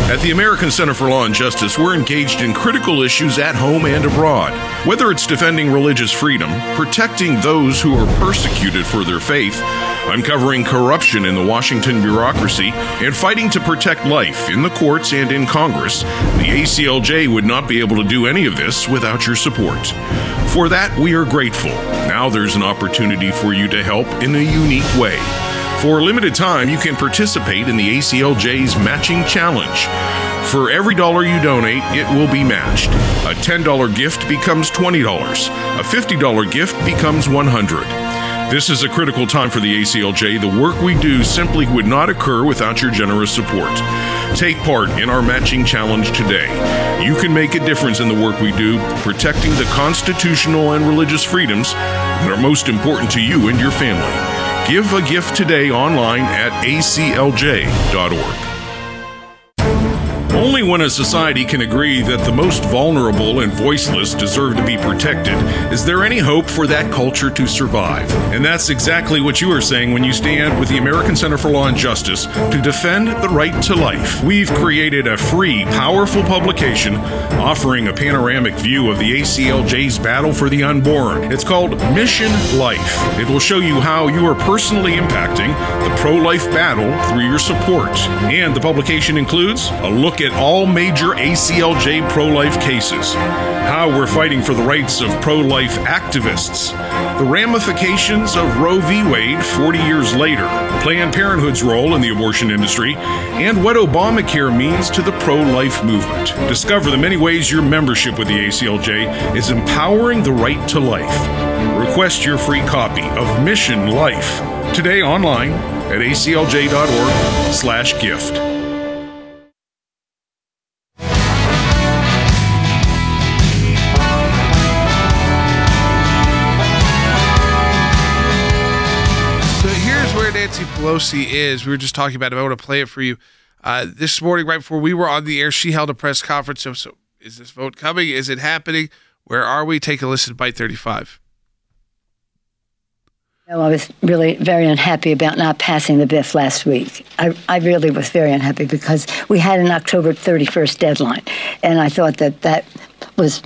At the American Center for Law and Justice, we're engaged in critical issues at home and abroad. Whether it's defending religious freedom, protecting those who are persecuted for their faith, uncovering corruption in the Washington bureaucracy, and fighting to protect life in the courts and in Congress, the A C L J would not be able to do any of this without your support. For that, we are grateful. Now there's an opportunity for you to help in a unique way. For a limited time, you can participate in the A C L J's Matching Challenge. For every dollar you donate, it will be matched. A ten dollars gift becomes twenty dollars. A fifty dollars gift becomes one hundred dollars. This is a critical time for the A C L J. The work we do simply would not occur without your generous support. Take part in our Matching Challenge today. You can make a difference in the work we do, protecting the constitutional and religious freedoms that are most important to you and your family. Give a gift today online at A C L J dot org. Only when a society can agree that the most vulnerable and voiceless deserve to be protected is there any hope for that culture to survive. And that's exactly what you are saying when you stand with the American Center for Law and Justice to defend the right to life. We've created a free, powerful publication offering a panoramic view of the A C L J's battle for the unborn. It's called Mission Life. It will show you how you are personally impacting the pro-life battle through your support. And the publication includes a look at all major A C L J pro-life cases, how we're fighting for the rights of pro-life activists, the ramifications of Roe v. Wade forty years later, Planned Parenthood's role in the abortion industry, and what Obamacare means to the pro-life movement. Discover the many ways your membership with the A C L J is empowering the right to life. Request your free copy of Mission Life today online at A C L J dot org slash gift. Nancy Pelosi is. We were just talking about it. I want to play it for you. Uh, this morning, right before we were on the air, she held a press conference. So, so is this vote coming? Is it happening? Where are we? Take a listen to Byte thirty-five. No, I was really very unhappy about not passing the B I F last week. I, I really was very unhappy because we had an October thirty-first deadline, and I thought that that was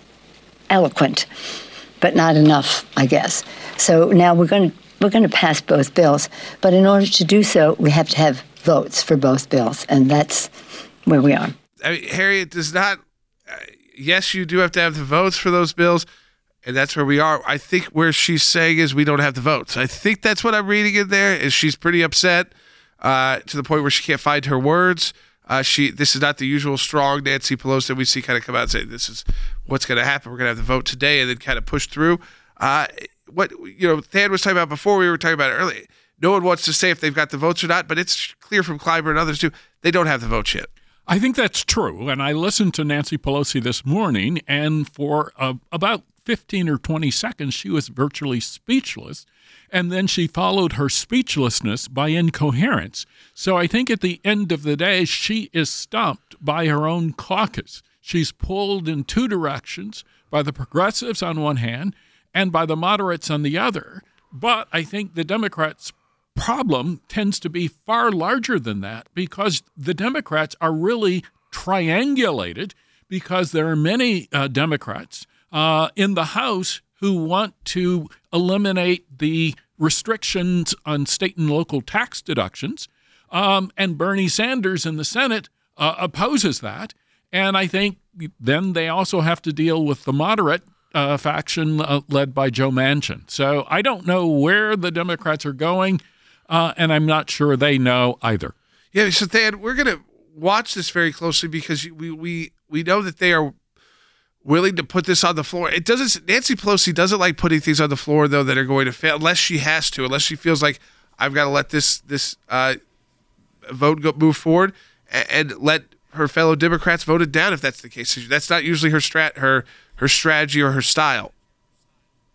eloquent, but not enough, I guess. So now we're going to We're going to pass both bills, but in order to do so, we have to have votes for both bills, and that's where we are. I mean, Harriet does not. Uh, yes, you do have to have the votes for those bills, and that's where we are. I think where she's saying is we don't have the votes. I think that's what I'm reading in there. Is she's pretty upset uh, to the point where she can't find her words. Uh, she. This is not the usual strong Nancy Pelosi that we see kind of come out and say this is what's going to happen. We're going to have the vote today, and then kind of push through. Uh, What, you know, Thad was talking about before, we were talking about it earlier. No one wants to say if they've got the votes or not, but it's clear from Clyburn and others too, they don't have the votes yet. I think that's true. And I listened to Nancy Pelosi this morning, and for uh, about fifteen or twenty seconds, she was virtually speechless. And then she followed her speechlessness by incoherence. So I think at the end of the day, she is stumped by her own caucus. She's pulled in two directions, by the progressives on one hand, and by the moderates on the other. But I think the Democrats' problem tends to be far larger than that, because the Democrats are really triangulated, because there are many uh, Democrats uh, in the House who want to eliminate the restrictions on state and local tax deductions, um, and Bernie Sanders in the Senate uh, opposes that. And I think then they also have to deal with the moderate Uh, faction uh, led by Joe Manchin. So I don't know where the Democrats are going, uh, and I'm not sure they know either. Yeah, so Thad, we're going to watch this very closely because we, we we know that they are willing to put this on the floor. It doesn't. Nancy Pelosi doesn't like putting things on the floor though that are going to fail, unless she has to, unless she feels like I've got to let this this uh, vote go, move forward and, and let her fellow Democrats vote it down if that's the case. That's not usually her strat her her strategy or her style.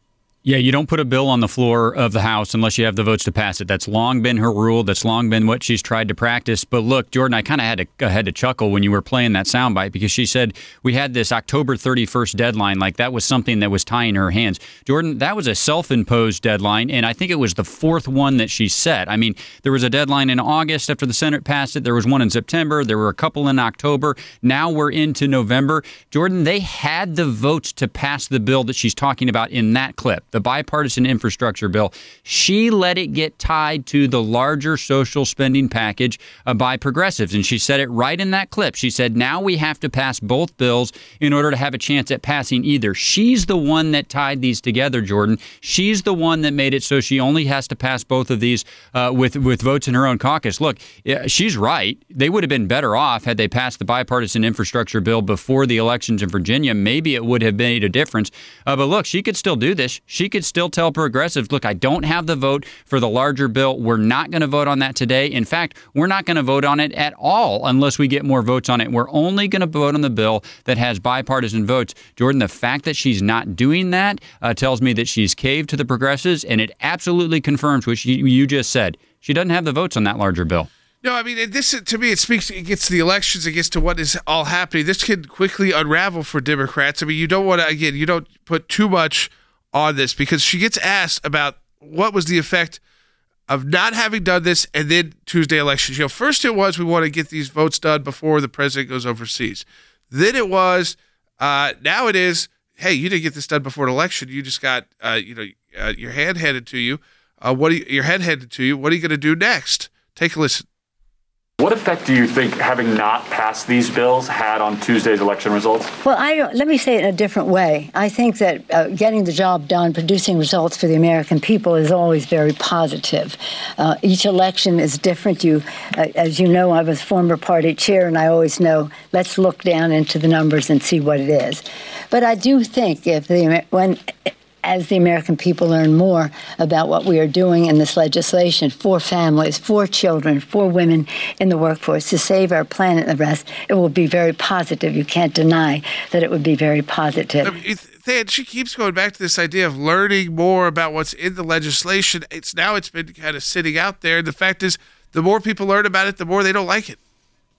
Yeah, you don't put a bill on the floor of the House unless you have the votes to pass it. That's long been her rule. That's long been what she's tried to practice. But look, Jordan, I kind of had to had to chuckle when you were playing that soundbite because she said we had this October thirty-first deadline, like that was something that was tying her hands. Jordan, that was a self-imposed deadline, and I think it was the fourth one that she set. I mean, there was a deadline in August after the Senate passed it. There was one in September. There were a couple in October. Now we're into November. Jordan, they had the votes to pass the bill that she's talking about in that clip. The bipartisan infrastructure bill. She let it get tied to the larger social spending package uh, by progressives. And she said it right in that clip. She said, now we have to pass both bills in order to have a chance at passing either. She's the one that tied these together, Jordan. She's the one that made it so she only has to pass both of these uh, with, with votes in her own caucus. Look, she's right. They would have been better off had they passed the bipartisan infrastructure bill before the elections in Virginia. Maybe it would have made a difference. Uh, but look, she could still do this. She could still tell progressives, look, I don't have the vote for the larger bill. We're not going to vote on that today. In fact, we're not going to vote on it at all unless we get more votes on it. We're only going to vote on the bill that has bipartisan votes. Jordan, the fact that she's not doing that uh, tells me that she's caved to the progressives, and it absolutely confirms what you, you just said. She doesn't have the votes on that larger bill. No, I mean, this to me, it speaks, it gets to the elections, it gets to what is all happening. This can quickly unravel for Democrats. I mean, you don't want to, again, you don't put too much on this because she gets asked about what was the effect of not having done this and then Tuesday elections. You know, first it was we want to get these votes done before the president goes overseas. Then it was, uh, now it is, hey, you didn't get this done before an election. You just got, uh, you know, uh, your hand handed to you. Uh, what are you, your head handed to you. What are you going to do next? Take a listen. What effect do you think having not passed these bills had on Tuesday's election results? Well, I don't, let me say it in a different way. I think that uh, getting the job done, producing results for the American people is always very positive. Uh, each election is different. You, uh, as you know, I was former party chair, and I always know, let's look down into the numbers and see what it is. But I do think if the when. as the American people learn more about what we are doing in this legislation for families, for children, for women in the workforce to save our planet and the rest, it will be very positive. You can't deny that it would be very positive. I mean, Thad, she keeps going back to this idea of learning more about what's in the legislation. It's now it's been kind of sitting out there. The fact is, the more people learn about it, the more they don't like it.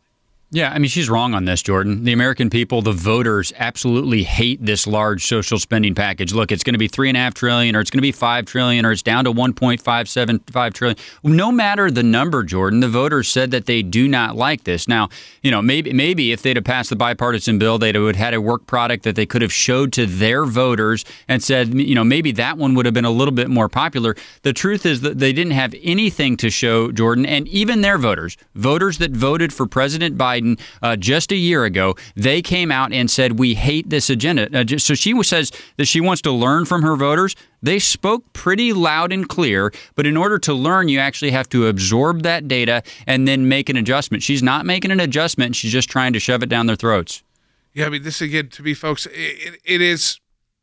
Yeah, I mean, she's wrong on this, Jordan. The American people, the voters, absolutely hate this large social spending package. Look, it's going to be three and a half trillion, or it's going to be five trillion, or it's down to one point five seven five trillion. No matter the number, Jordan, the voters said that they do not like this. Now, you know, maybe maybe if they'd have passed the bipartisan bill, they'd have had a work product that they could have showed to their voters and said, you know, maybe that one would have been a little bit more popular. The truth is that they didn't have anything to show, Jordan, and even their voters, voters that voted for President Biden Uh, just a year ago, they came out and said, we hate this agenda. Uh, just, so she says that she wants to learn from her voters. They spoke pretty loud and clear, but in order to learn, you actually have to absorb that data and then make an adjustment. She's not making an adjustment. She's just trying to shove it down their throats. Yeah, I mean, this again, to me, folks, it, it is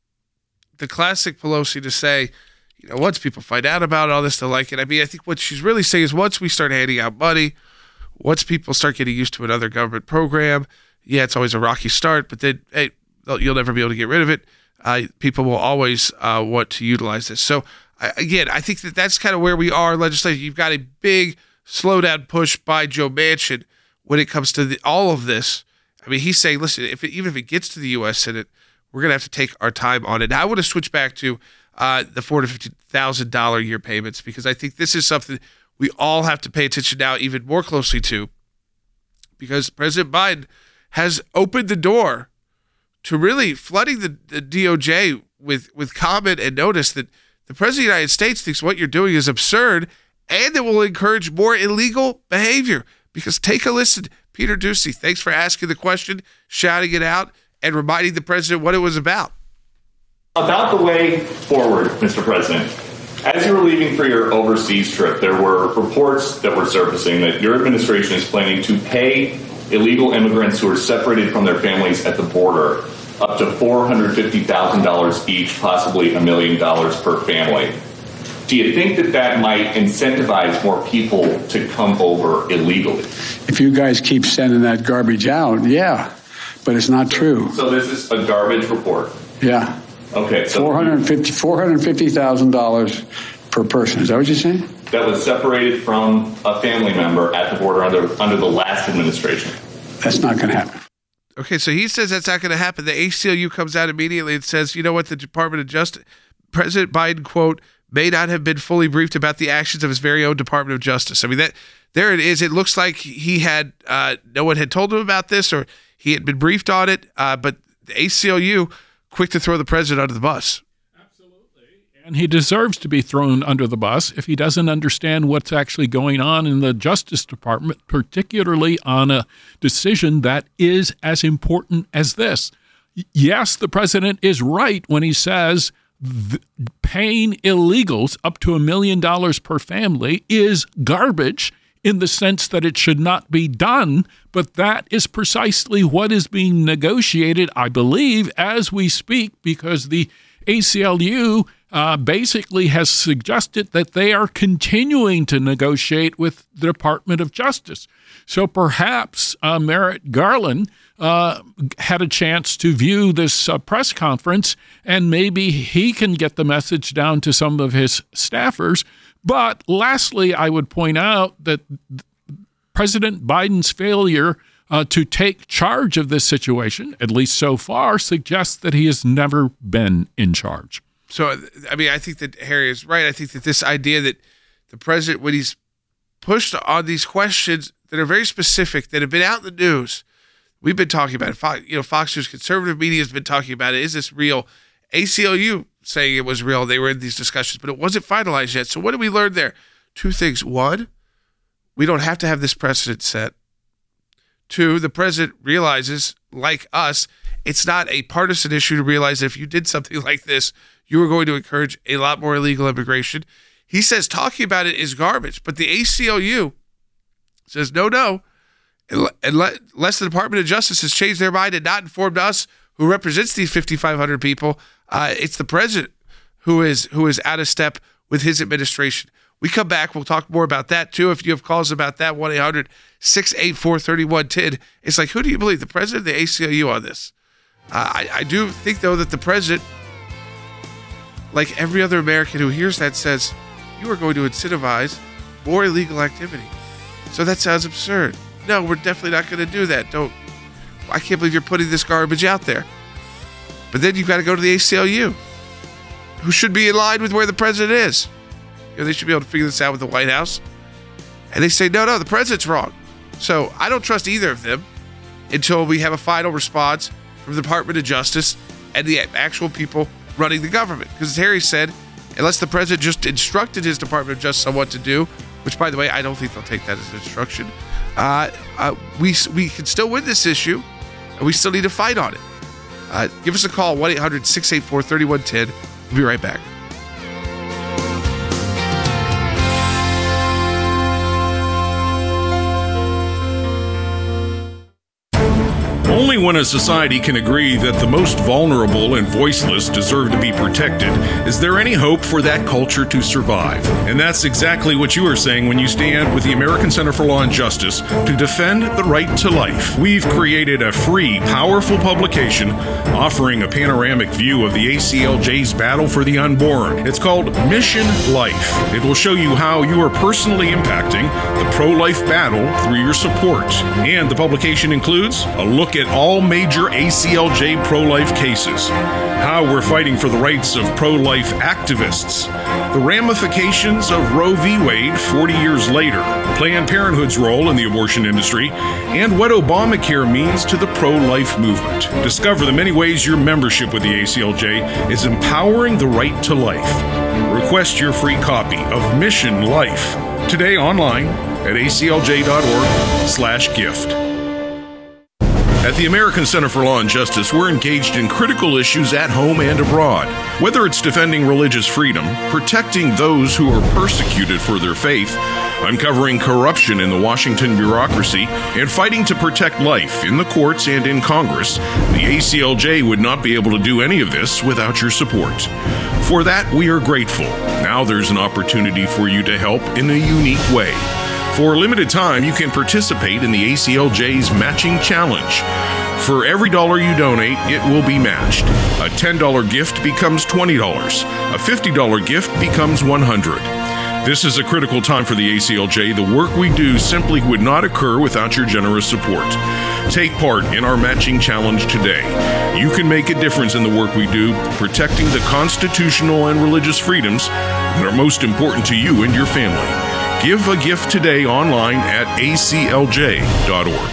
the classic Pelosi to say, you know, once people find out about all this, they'll like it. I mean, I think what she's really saying is once we start handing out money, once people start getting used to another government program, yeah, it's always a rocky start, but then hey, you'll never be able to get rid of it. Uh, people will always uh, want to utilize this. So, uh, again, I think that that's kind of where we are legislatively. You've got a big slowdown push by Joe Manchin when it comes to the, all of this. I mean, he's saying, listen, if it, even if it gets to the U S Senate, we're going to have to take our time on it. Now, I want to switch back to uh, the four hundred fifty thousand dollars a year payments because I think this is something we all have to pay attention now even more closely to because President Biden has opened the door to really flooding the, the D O J with, with comment and notice that the President of the United States thinks what you're doing is absurd and it will encourage more illegal behavior. Because take a listen, Peter Doocy, thanks for asking the question, shouting it out, and reminding the President what it was about. About the way forward, Mister President. As you were leaving for your overseas trip, there were reports that were surfacing that your administration is planning to pay illegal immigrants who are separated from their families at the border up to four hundred fifty thousand dollars each, possibly a million dollars per family. Do you think that that might incentivize more people to come over illegally? If you guys keep sending that garbage out, yeah, but it's not true. So this is a garbage report? Yeah. Okay. So four hundred fifty thousand four hundred fifty thousand dollars per person. Is that what you're saying? That was separated from a family member at the border under, under the last administration. That's not going to happen. Okay, so he says that's not going to happen. The A C L U comes out immediately and says, you know what, the Department of Justice, President Biden, quote, may not have been fully briefed about the actions of his very own Department of Justice. I mean, that there it is. It looks like he had, uh, no one had told him about this or he had been briefed on it, uh, but the A C L U, quick to throw the president under the bus. And he deserves to be thrown under the bus if he doesn't understand what's actually going on in the Justice Department, particularly on a decision that is as important as this. Yes, the president is right when he says th- paying illegals up to a million dollars per family is garbage in the sense that it should not be done, but that is precisely what is being negotiated, I believe, as we speak, because the A C L U Uh, basically has suggested that they are continuing to negotiate with the Department of Justice. So perhaps uh, Merrick Garland uh, had a chance to view this uh, press conference, and maybe he can get the message down to some of his staffers. But lastly, I would point out that President Biden's failure uh, to take charge of this situation, at least so far, suggests that he has never been in charge. So, I mean, I think that Harry is right. I think that this idea that the president, when he's pushed on these questions that are very specific, that have been out in the news, we've been talking about it. Fox, you know, Fox News, conservative media has been talking about it. Is this real? A C L U saying it was real. They were in these discussions, but it wasn't finalized yet. So what did we learn there? Two things. One, we don't have to have this precedent set. Two, the president realizes, like us, it's not a partisan issue to realize that if you did something like this, you are going to encourage a lot more illegal immigration. He says talking about it is garbage, but the A C L U says, no, no, unless the Department of Justice has changed their mind and not informed us, who represents these fifty-five hundred people, uh, it's the president who is who is out of step with his administration. We come back, we'll talk more about that too. If you have calls about that, one eight hundred six eight four three one one zero. It's like, who do you believe, the president or the A C L U on this? Uh, I, I do think, though, that the president, like every other American who hears that, says, you are going to incentivize more illegal activity. So that sounds absurd. No, we're definitely not going to do that. Don't. I can't believe you're putting this garbage out there. But then you've got to go to the A C L U, who should be in line with where the president is. You know, they should be able to figure this out with the White House. And they say, no, no, the president's wrong. So I don't trust either of them until we have a final response from the Department of Justice and the actual people running the government. Because as Harry said, unless the president just instructed his Department of Justice on what to do, which, by the way, I don't think they'll take that as an instruction, uh, uh, we we can still win this issue, and we still need to fight on it. Uh, give us a call, one eight hundred six eight four three one one zero. We'll be right back. Only when a society can agree that the most vulnerable and voiceless deserve to be protected is there any hope for that culture to survive. And that's exactly what you are saying when you stand with the American Center for Law and Justice to defend the right to life. We've created a free, powerful publication offering a panoramic view of the A C L J's battle for the unborn. It's called Mission Life. It will show you how you are personally impacting the pro-life battle through your support. And the publication includes a look at all major A C L J pro-life cases, how we're fighting for the rights of pro-life activists, the ramifications of Roe v. Wade forty years later, Planned Parenthood's role in the abortion industry, and what Obamacare means to the pro-life movement. Discover the many ways your membership with the A C L J is empowering the right to life. Request your free copy of Mission Life today online at A C L J dot org slash gift. At the American Center for Law and Justice, we're engaged in critical issues at home and abroad. Whether it's defending religious freedom, protecting those who are persecuted for their faith, uncovering corruption in the Washington bureaucracy, and fighting to protect life in the courts and in Congress, the A C L J would not be able to do any of this without your support. For that, we are grateful. Now there's an opportunity for you to help in a unique way. For a limited time, you can participate in the A C L J's Matching Challenge. For every dollar you donate, it will be matched. A ten dollars gift becomes twenty dollars. A fifty dollars gift becomes one hundred dollars. This is a critical time for the A C L J. The work we do simply would not occur without your generous support. Take part in our matching challenge today. You can make a difference in the work we do, protecting the constitutional and religious freedoms that are most important to you and your family. Give a gift today online at A C L J dot org.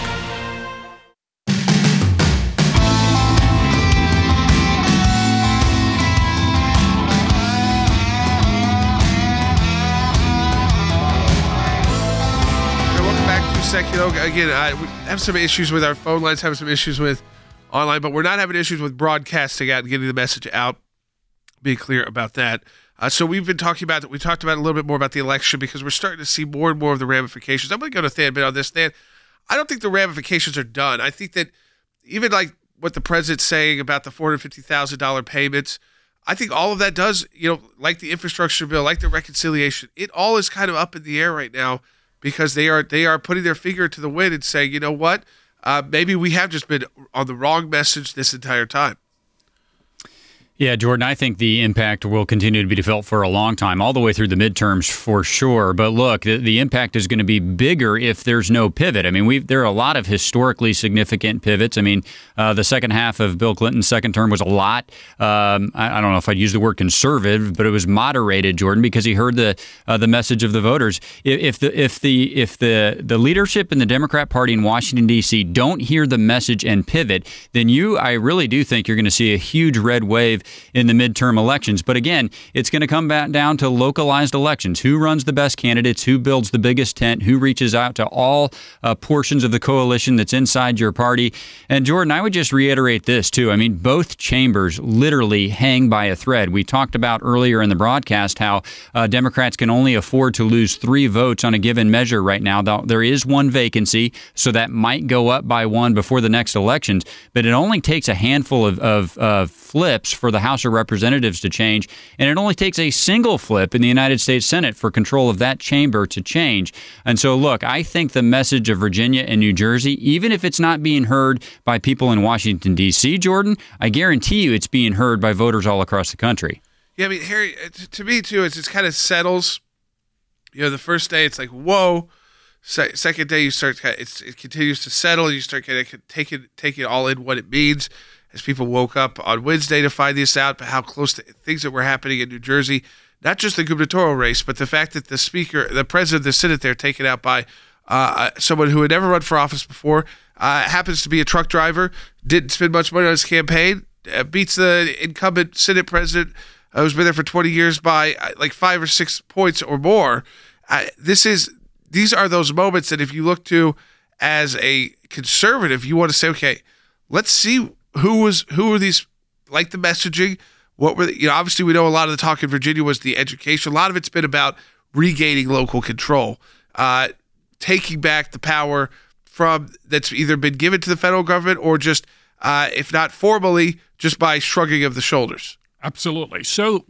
Secular. Again, I, we have some issues with our phone lines, have some issues with online, but we're not having issues with broadcasting out and getting the message out. Be clear about that. Uh, so we've been talking about we talked about a little bit more about the election because we're starting to see more and more of the ramifications. I'm going to go to Than Bit on this. Than, I don't think the ramifications are done. I think that even like what the president's saying about the four hundred fifty thousand dollars payments, I think all of that does, you know, like the infrastructure bill, like the reconciliation, it all is kind of up in the air right now. Because they are they are putting their finger to the wind and saying, you know what, uh, maybe we have just been on the wrong message this entire time. Yeah, Jordan, I think the impact will continue to be felt for a long time, all the way through the midterms for sure. But look, the, the impact is going to be bigger if there's no pivot. I mean, we've, there are a lot of historically significant pivots. I mean, uh, the second half of Bill Clinton's second term was a lot. Um, I, I don't know if I'd use the word conservative, but it was moderated, Jordan, because he heard the uh, the message of the voters. If, if the if the if the the leadership in the Democrat Party in Washington, D C don't hear the message and pivot, then you, I really do think you're going to see a huge red wave in the midterm elections. But again, it's going to come back down to localized elections. Who runs the best candidates? Who builds the biggest tent? Who reaches out to all uh, portions of the coalition that's inside your party? And Jordan, I would just reiterate this too. I mean, both chambers literally hang by a thread. We talked about earlier in the broadcast how uh, Democrats can only afford to lose three votes on a given measure right now. There is one vacancy, so that might go up by one before the next elections. But it only takes a handful of, of uh, flips for the House of Representatives to change, and it only takes a single flip in the United States Senate for control of that chamber to change. And so, look, I think the message of Virginia and New Jersey, even if it's not being heard by people in Washington, D C, Jordan, I guarantee you it's being heard by voters all across the country. Yeah, I mean, Harry, to me, too, it's, it's kind of settles. You know, the first day, it's like, whoa. Se- second day, you start, it's, it continues to settle. You start kind of taking, taking all in what it means. As people woke up on Wednesday to find this out, but how close to things that were happening in New Jersey, not just the gubernatorial race, but the fact that the speaker, the president of the Senate there, taken out by uh, someone who had never run for office before, uh, happens to be a truck driver, didn't spend much money on his campaign, uh, beats the incumbent Senate president uh, who's been there for twenty years by uh, like five or six points or more. Uh, this is these are those moments that if you look to as a conservative, you want to say, okay, let's see. Who was who were these, like the messaging? What were the, you know? Obviously, we know a lot of the talk in Virginia was the education. A lot of it's been about regaining local control, uh, taking back the power from that's either been given to the federal government or just, uh, if not formally, just by shrugging of the shoulders. Absolutely. So,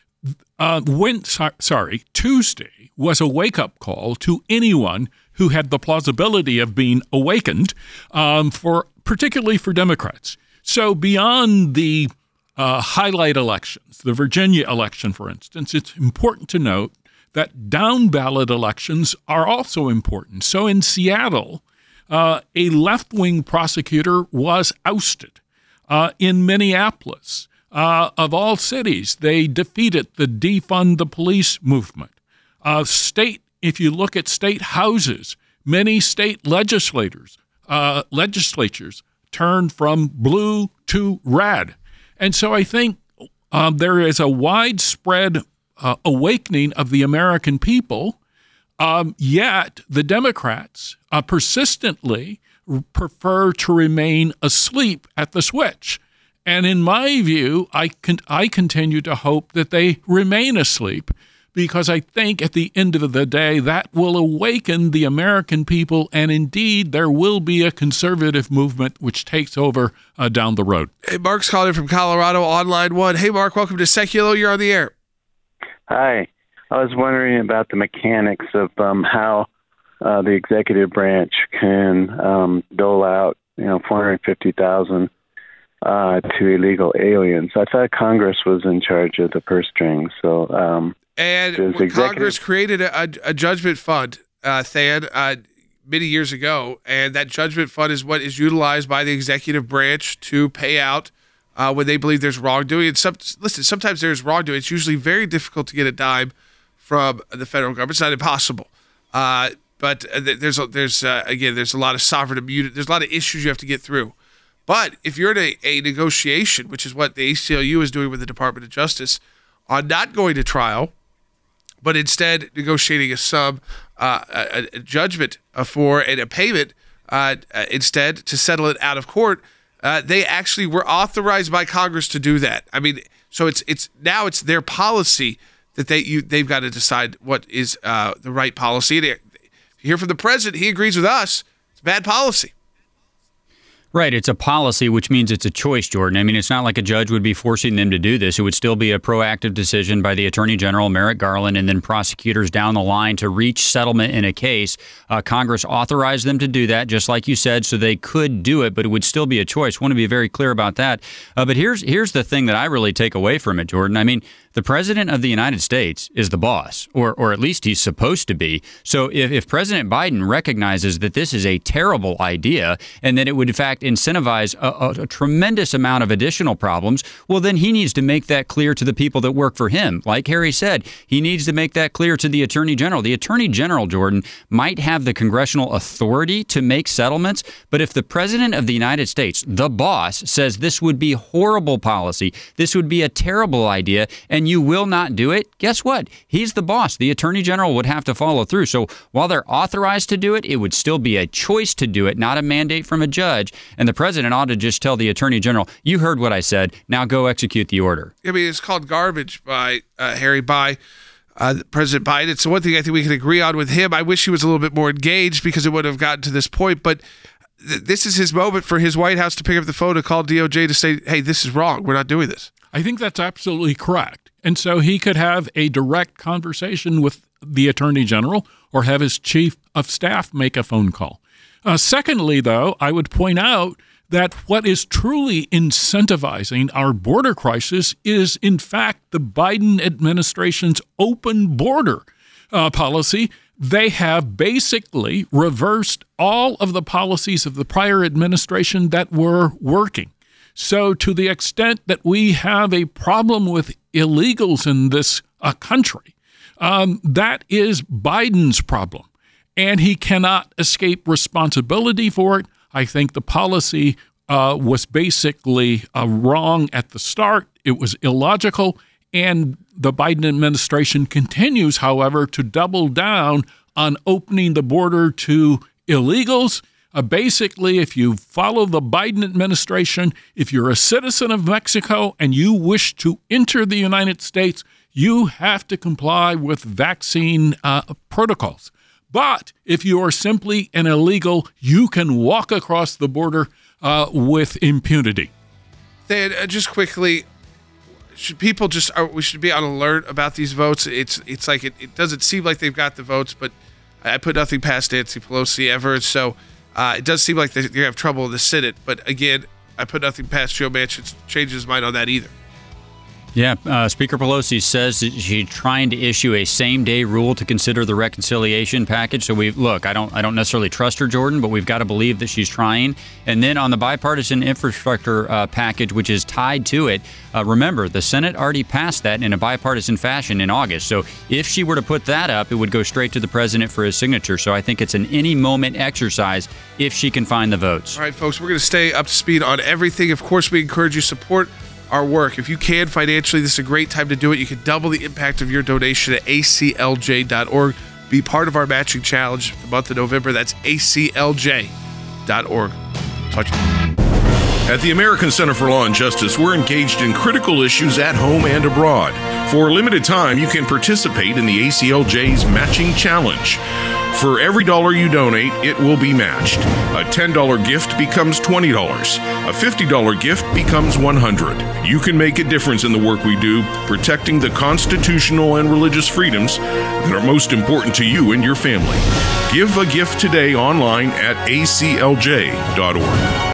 uh, when sorry, Tuesday was a wake-up call to anyone who had the plausibility of being awakened, um, for particularly for Democrats. So beyond the uh, highlight elections, the Virginia election, for instance, it's important to note that down-ballot elections are also important. So in Seattle, uh, a left-wing prosecutor was ousted. Uh, in Minneapolis, uh, of all cities, they defeated the defund the police movement. Uh, state, if you look at state houses, many state legislators, uh, legislatures turned from blue to red. And so I think um, there is a widespread uh, awakening of the American people, um, yet the Democrats uh, persistently prefer to remain asleep at the switch. And in my view, I, con- I continue to hope that they remain asleep, because I think at the end of the day, that will awaken the American people, and indeed, there will be a conservative movement which takes over uh, down the road. Hey, Mark's calling from Colorado on line one. Hey, Mark, welcome to Secular. You're on the air. Hi. I was wondering about the mechanics of um, how uh, the executive branch can um, dole out you know, four hundred fifty thousand uh, to illegal aliens. I thought Congress was in charge of the purse strings. So, um, and executive- Congress created a, a, a judgment fund, uh, Than, uh, many years ago, and that judgment fund is what is utilized by the executive branch to pay out uh, when they believe there's wrongdoing. And some, listen, sometimes there's wrongdoing. It's usually very difficult to get a dime from the federal government. It's not impossible. Uh, But there's a, there's uh, again there's a lot of sovereign immunity. There's a lot of issues you have to get through. But if you're in a, a negotiation, which is what the A C L U is doing with the Department of Justice, on not going to trial, but instead negotiating a sum, uh, a, a judgment for and a payment uh, instead to settle it out of court, uh, they actually were authorized by Congress to do that. I mean, so it's it's now it's their policy that they you, they've got to decide what is uh, the right policy. And you hear from the president, he agrees with us. It's bad policy. Right. It's a policy, which means it's a choice, Jordan. I mean, it's not like a judge would be forcing them to do this. It would still be a proactive decision by the Attorney General, Merrick Garland, and then prosecutors down the line to reach settlement in a case. Uh, Congress authorized them to do that, just like you said, so they could do it, but it would still be a choice. I want to be very clear about that. Uh, but here's here's the thing that I really take away from it, Jordan. I mean, the President of the United States is the boss, or or at least he's supposed to be. So if, if President Biden recognizes that this is a terrible idea and that it would, in fact, incentivize a, a, a tremendous amount of additional problems, well, then he needs to make that clear to the people that work for him. Like Harry said, he needs to make that clear to the Attorney General. The Attorney General, Jordan, might have the congressional authority to make settlements, but if the President of the United States, the boss, says this would be horrible policy, this would be a terrible idea, and you will not do it, guess what? He's the boss. The Attorney General would have to follow through. So while they're authorized to do it, it would still be a choice to do it, not a mandate from a judge. And the president ought to just tell the Attorney General, you heard what I said, now go execute the order. I mean, it's called garbage by uh, Harry, by uh, President Biden. It's the one thing I think we can agree on with him. I wish he was a little bit more engaged because it would have gotten to this point. But th- this is his moment for his White House to pick up the phone and call D O J to say, hey, this is wrong. We're not doing this. I think that's absolutely correct. And so he could have a direct conversation with the Attorney General or have his chief of staff make a phone call. Uh, secondly, though, I would point out that what is truly incentivizing our border crisis is, in fact, the Biden administration's open border uh, policy. They have basically reversed all of the policies of the prior administration that were working. So to the extent that we have a problem with illegals in this uh, country, um, that is Biden's problem, and he cannot escape responsibility for it. I think the policy uh, was basically uh, wrong at the start. It was illogical, and the Biden administration continues, however, to double down on opening the border to illegals. Uh, basically, if you follow the Biden administration, if you're a citizen of Mexico and you wish to enter the United States, you have to comply with vaccine uh, protocols. But if you are simply an illegal, you can walk across the border uh, with impunity. Then, uh, just quickly, should people just are, we should be on alert about these votes? It's it's like it, it doesn't seem like they've got the votes, but I put nothing past Nancy Pelosi ever, so. Uh, it does seem like they, they have trouble in the Senate, but again, I put nothing past Joe Manchin to change his mind on that either. Yeah, uh, Speaker Pelosi says that she's trying to issue a same-day rule to consider the reconciliation package. So we look, I don't, I don't necessarily trust her, Jordan, but we've got to believe that she's trying. And then on the bipartisan infrastructure uh, package, which is tied to it, uh, remember the Senate already passed that in a bipartisan fashion in August. So if she were to put that up, it would go straight to the president for his signature. So I think it's an any-moment exercise if she can find the votes. All right, folks, we're going to stay up to speed on everything. Of course, we encourage you to support our work. If you can financially, this is a great time to do it. You can double the impact of your donation at A C L J dot org. Be part of our matching challenge the month of November. That's A C L J dot org. Talk to you. At the American Center for Law and Justice, we're engaged in critical issues at home and abroad. For a limited time, you can participate in the A C L J's Matching Challenge. For every dollar you donate, it will be matched. A ten dollars gift becomes twenty dollars. A fifty dollars gift becomes one hundred dollars. You can make a difference in the work we do, protecting the constitutional and religious freedoms that are most important to you and your family. Give a gift today online at A C L J dot org.